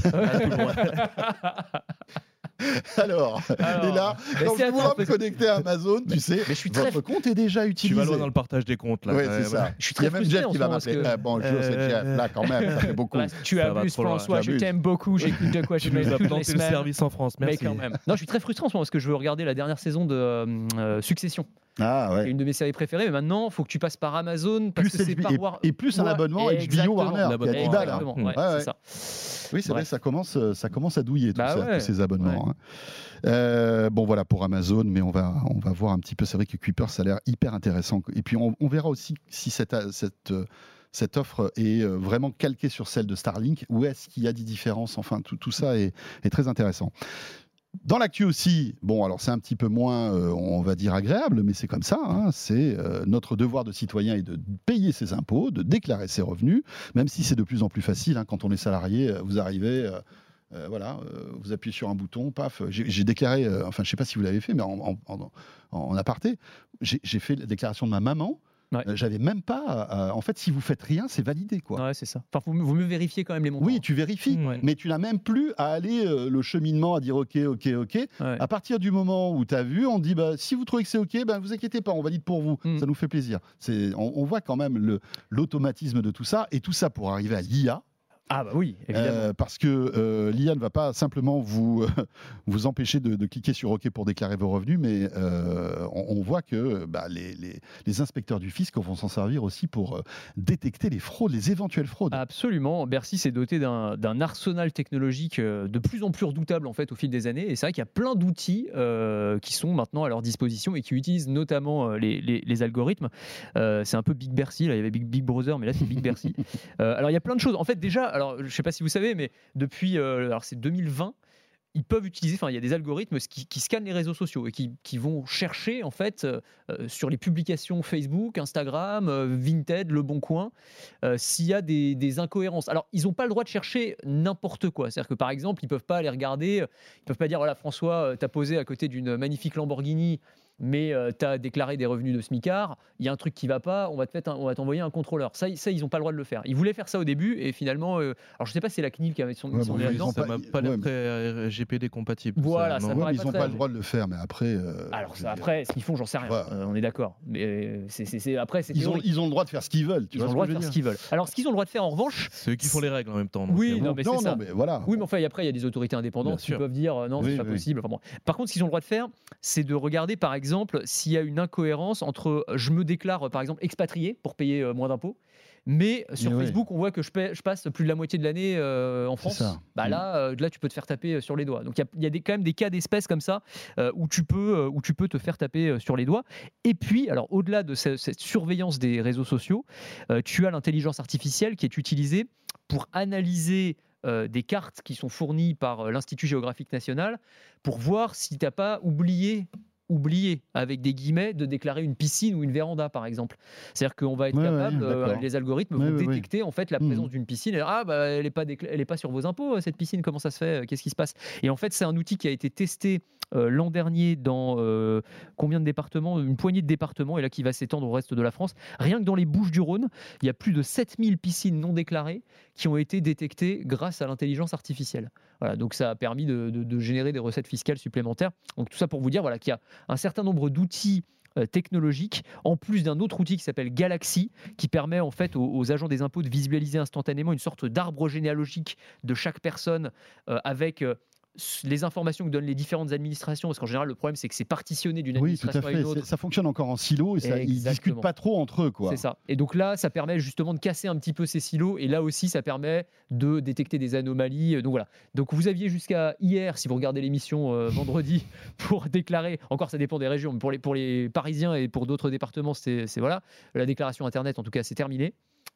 Alors, Alors, et là, mais quand c'est je à vois toi, me connecter à Amazon, tu sais, mais je suis très votre compte est déjà Tu utilisé. vas loin dans le partage des comptes là. Ouais, Ouais, c'est ça. voilà. Je suis Il y a très même frustré Jeff en qui ce va moment, parce m'appeler. que- Ah, bonjour, c'est Euh, Jeff. Là, quand même, ça fait beaucoup. Voilà, tu Ça va abuses, trop loin. François, Tu je abuses. t'aime beaucoup, j'écoute de quoi je Tu mets nous as toutes les planté le semaines. service en France. Mais Merci. quand même. Non, je suis très frustré en ce moment parce que je veux regarder la dernière saison de euh, euh, Succession. Ah C'est ouais. une de mes séries préférées, mais maintenant, il faut que tu passes par Amazon parce Plus que c'est H B- par et, War- et plus un Ouais, abonnement H B O exactement. Warner, qui a L'abonnement, dix balles. hein. Exactement, Mmh. ouais, Ouais, c'est ouais. ça. Oui, c'est vrai, Bref. ça commence, euh, ça commence à douiller tout Bah ça, ouais. tous ces abonnements. hein. Euh, bon, voilà pour Amazon, mais on va, on va voir un petit peu. C'est vrai que Kuiper, ça a l'air hyper intéressant. Et puis, on, on verra aussi si cette, cette, euh, cette offre est euh, vraiment calquée sur celle de Starlink ou est-ce qu'il y a des différences. Enfin, tout, tout ça est, est très intéressant. Dans l'actu aussi, bon, alors c'est un petit peu moins, euh, on va dire, agréable, mais c'est comme ça. hein, c'est euh, notre devoir de citoyen est de payer ses impôts, de déclarer ses revenus, même si c'est de plus en plus facile. hein, quand on est salarié, euh, vous arrivez, euh, euh, voilà, euh, vous appuyez sur un bouton, paf. J'ai j'ai déclaré, euh, enfin, je sais pas si vous l'avez fait, mais en, en- en- en aparté, j'ai j'ai fait la déclaration de ma maman. Ouais. Euh, J'avais même pas. euh, en fait, si vous faites rien, c'est validé, quoi. Ouais, c'est ça. Enfin, faut, vaut mieux vérifier quand même les montants. Oui, tu vérifies, Mmh, ouais. mais tu n'as même plus à aller euh, le cheminement à dire OK, OK, OK. Ouais. À partir du moment où tu as vu, on dit bah, si vous trouvez que c'est OK, ben vous inquiétez pas, on valide pour vous. Mm. Ça nous fait plaisir. C'est, on, on voit quand même le, l'automatisme de tout ça et tout ça pour arriver à l'I A. Ah bah oui, évidemment. Euh, parce que euh, l'I A ne va pas simplement vous, vous empêcher de, de cliquer sur OK pour déclarer vos revenus, mais euh, on, on voit que bah, les, les, les inspecteurs du fisc vont s'en servir aussi pour euh, détecter les fraudes, les éventuelles fraudes. Absolument. Bercy s'est doté d'un d'un arsenal technologique euh, de plus en plus redoutable en fait au fil des années. Et c'est vrai qu'il y a plein d'outils euh, qui sont maintenant à leur disposition et qui utilisent notamment euh, les, les- les algorithmes. Euh, c'est un peu Big Bercy. Là, il y avait Big, Big Brother, mais là c'est Big Bercy. Euh, alors il y a plein de choses. En fait, déjà, alors je sais pas si vous savez, mais depuis, euh, alors c'est deux mille vingt. ils peuvent utiliser, enfin il y a des algorithmes qui, qui scannent les réseaux sociaux et qui, qui vont chercher en fait euh, sur les publications Facebook, Instagram, euh, Vinted, Le Bon Coin, euh, s'il y a des, des incohérences. Alors ils n'ont pas le droit de chercher n'importe quoi. C'est-à-dire que par exemple ils peuvent pas aller regarder, ils peuvent pas dire voilà François, t'as posé à côté d'une magnifique Lamborghini, mais euh, tu as déclaré des revenus de smicard, il y a un truc qui va pas, on va te faire, on va t'envoyer un contrôleur. Ça, ça ils n'ont pas le droit de le faire. Ils voulaient faire ça au début et finalement, euh, alors je sais pas si c'est la C N I L qui avait son, Ouais, son bon, nez ils là-dedans. ont Ça m'a pas l'air ouais, très G P D compatible. Voilà, ça, ça non. paraît Ouais, pas ils n'ont très- pas le droit de le faire, mais après. euh, Alors je ça, veux dire, après, ce qu'ils font, j'en sais rien. Ouais. Euh, on est d'accord. Mais euh, c'est, c'est, c'est- après, c'est ils, ont, théorique. ils ont le droit de faire ce qu'ils veulent. Tu Ils ont vois le ce droit que de je veux faire dire ce qu'ils veulent. Alors, ce qu'ils ont le droit de faire en revanche, C'est eux qui font les règles en même temps. donc, Oui, euh, non, mais non, c'est non, ça. mais voilà. oui, mais enfin, et après, il y a des autorités indépendantes Bien qui sûr. peuvent dire euh, non, Oui, c'est pas oui. possible. Enfin, bon. Par contre, ce qu'ils ont le droit de faire, c'est de regarder, par exemple, s'il y a une incohérence entre euh, je me déclare, euh, par exemple, expatrié pour payer euh, moins d'impôts. Mais sur Mais ouais. Facebook, on voit que je, paie- je passe plus de la moitié de l'année euh, en C'est France. ça. Bah Mm. là, euh, là, tu peux te faire taper euh, sur les doigts. Donc il y a, il y a des, quand même des cas d'espèces comme ça euh, où tu peux, euh, où tu peux te faire taper euh, sur les doigts. Et puis, alors au-delà de ce- cette surveillance des réseaux sociaux, euh, tu as l'intelligence artificielle qui est utilisée pour analyser euh, des cartes qui sont fournies par euh, l'Institut géographique national pour voir si tu n'as pas oublié oublié, avec des guillemets, de déclarer une piscine ou une véranda, par exemple. C'est-à-dire qu'on va être Ouais, capable, ouais, euh, d'accord. les algorithmes Ouais, vont ouais, ouais. détecter en fait la Mhm. présence d'une piscine. Et, ah, bah, elle n'est pas, décla- elle est pas sur vos impôts, euh, cette piscine, comment ça se fait? Qu'est-ce qui se passe? Et en fait, c'est un outil qui a été testé euh, l'an dernier dans euh, combien de départements? Une poignée de départements, et là qui va s'étendre au reste de la France. Rien que dans les Bouches-du-Rhône, il y a plus de sept mille piscines non déclarées qui ont été détectées grâce à l'intelligence artificielle. Voilà, donc ça a permis de, de- de générer des recettes fiscales supplémentaires. Donc tout ça pour vous dire voilà, qu'il y a un certain nombre d'outils euh, technologiques, en plus d'un autre outil qui s'appelle Galaxy, qui permet en fait aux, aux agents des impôts de visualiser instantanément une sorte d'arbre généalogique de chaque personne euh, avec euh, les informations que donnent les différentes administrations, parce qu'en général le problème c'est que c'est partitionné d'une Oui, tout à administration à fait. une autre. C'est- Ça fonctionne encore en silo et ça, ils Exactement. discutent pas trop entre eux, quoi. C'est ça. Et donc là, ça permet justement de casser un petit peu ces silos. Et là aussi, ça permet de détecter des anomalies. Donc voilà. Donc vous aviez jusqu'à hier, si vous regardez l'émission euh, vendredi, pour déclarer. Encore, ça dépend des régions. Mais pour les pour les Parisiens et pour d'autres départements, c'est c'est- voilà. La déclaration internet, en tout cas, c'est terminé.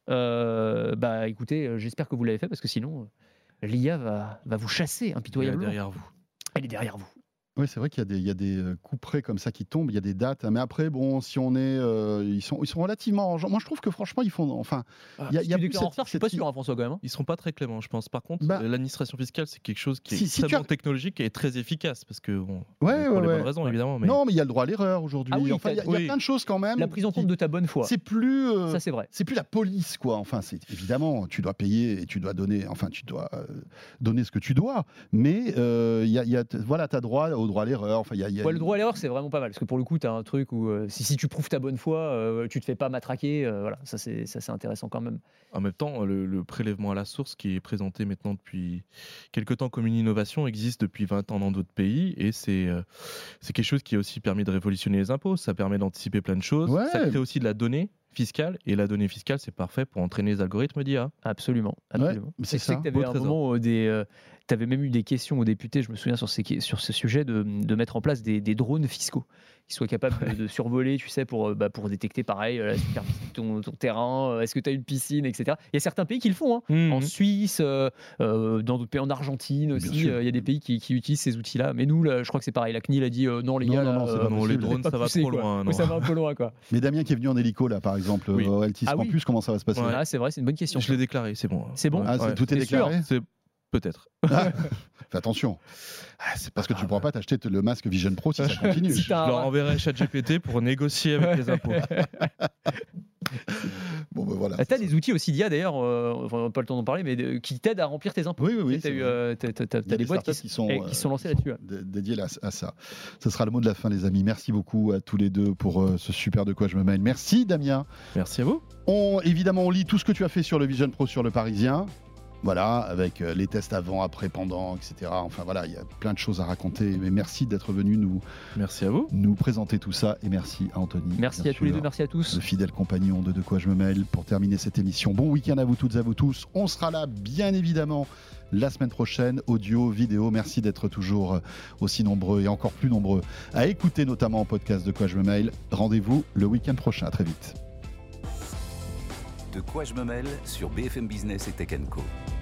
Euh, bah écoutez, euh, j'espère que vous l'avez fait parce que sinon, euh, l'I A va va vous chasser Il est impitoyablement. derrière vous. Elle est derrière vous. Oui, c'est vrai qu'il y a des, il y a des euh, coups près comme ça qui tombent, il y a des dates. Mais après, bon, si on est, euh, ils sont, ils sont relativement. Moi, je trouve que franchement, ils font. Enfin, Ah, il y a, Si il y a tu plus déclares en cette- retard, je suis cette- pas sûr, hein, François, quand même. hein. Ils seront pas très cléments, je pense. Par contre, Bah, euh, l'administration fiscale, c'est quelque chose qui est si- si tu extrêmement as- technologique et très efficace. Parce que, bon, Ouais, pour ouais, les ouais. bonnes raisons, évidemment. Mais... Non, mais il y a le droit à l'erreur aujourd'hui. Ah oui, enfin, il y a, t'as- il y a oui. plein de choses quand même. La prise en qui- compte de ta bonne foi. C'est plus. euh, Ça, c'est vrai. c'est plus la police, quoi. Enfin, c'est évidemment, tu dois payer et tu dois donner. Enfin, tu dois euh, donner ce que tu dois. Mais euh, il y a, il y a, voilà, t'as droit au droit à l'erreur. Enfin, il y a, il y a- Ouais, le droit à l'erreur, c'est vraiment pas mal. Parce que pour le coup, tu as un truc où euh, si, si tu prouves ta bonne foi, euh, tu te fais pas matraquer. euh, voilà, ça c'est, ça, c'est intéressant quand même. En même temps, le, le prélèvement à la source, qui est présenté maintenant depuis quelques temps comme une innovation, existe depuis vingt ans dans d'autres pays. Et c'est euh, c'est quelque chose qui a aussi permis de révolutionner les impôts. Ça permet d'anticiper plein de choses. Ouais. Ça crée aussi de la donnée fiscale. Et la donnée fiscale, c'est parfait pour entraîner les algorithmes d'I A. Absolument. absolument. mais c'est Et je sais ça, que tu beau avais un trésor. moment euh, des. euh, tu avais même eu des questions aux députés, je me souviens, sur, ces, sur ce sujet, de, de mettre en place des, des drones fiscaux qui soient capables de, de survoler, tu sais, pour, euh, bah, pour détecter, pareil, euh, la superficie de ton, ton terrain, euh, est-ce que tu as une piscine, et cetera. Il y a certains pays qui le font, hein. Mhm. En Suisse, euh, euh, dans d'autres pays, en Argentine Bien aussi, sûr. euh, il y a des pays qui, qui utilisent ces outils-là. Mais nous, là, je crois que c'est pareil. La C N I L a dit euh, non, les Non, gars, non, là, non, c'est euh, pas non, les possible. drones, pas ça va pousser, trop quoi. loin. Oui, non. ça va un peu loin, quoi. Mais Damien qui est venu en hélico, là, par exemple, Oui. au Altis Ah oui. Campus, comment ça va se passer Ouais. Ah, c'est vrai, c'est une bonne question. Je l'ai déclaré, c'est bon. C'est bon Ah, c'est- Ouais. Tout est C'est sûr. déclaré. C'est peut-être. Ah, fais attention. Ah, c'est parce que tu ne pourras pas t'acheter le masque Vision Pro si ça continue. Si Je t'as un- leur enverrai ChatGPT pour négocier avec les impôts. Bon, ben voilà. Tu as des outils aussi d'I A d'ailleurs, euh, enfin, on n'a pas le temps d'en parler, mais de- qui t'aident à remplir tes impôts. Oui, oui, oui. Tu c'est as, eu, vrai. euh, t'as- t'as- t'as Il y a des boîtes qui, startups qui sont, eh, qui euh, sont lancées là-dessus. ouais. dé- dédié à, à ça. Ce sera le mot de la fin, les amis. Merci beaucoup à tous les deux pour euh, ce super De quoi je me mêle. Merci, Damien. Merci à vous. On, évidemment, on lit tout ce que tu as fait sur le Vision Pro sur le Parisien. Voilà, avec euh, les tests avant, après, pendant, et cetera. Enfin voilà, il y a plein de choses à raconter. Mais merci d'être venu nous, Merci à vous. nous présenter tout ça. Et merci à Anthony. Merci bien à tous les sûr, deux, merci à tous. le fidèle compagnon de De quoi je me mêle pour terminer cette émission. Bon week-end à vous toutes et à vous tous. On sera là, bien évidemment, la semaine prochaine, audio, vidéo. Merci d'être toujours aussi nombreux et encore plus nombreux à écouter, notamment en podcast De quoi je me mêle. Rendez-vous le week-end prochain. À très vite. De quoi je me mêle sur B F M Business et Tech and Co.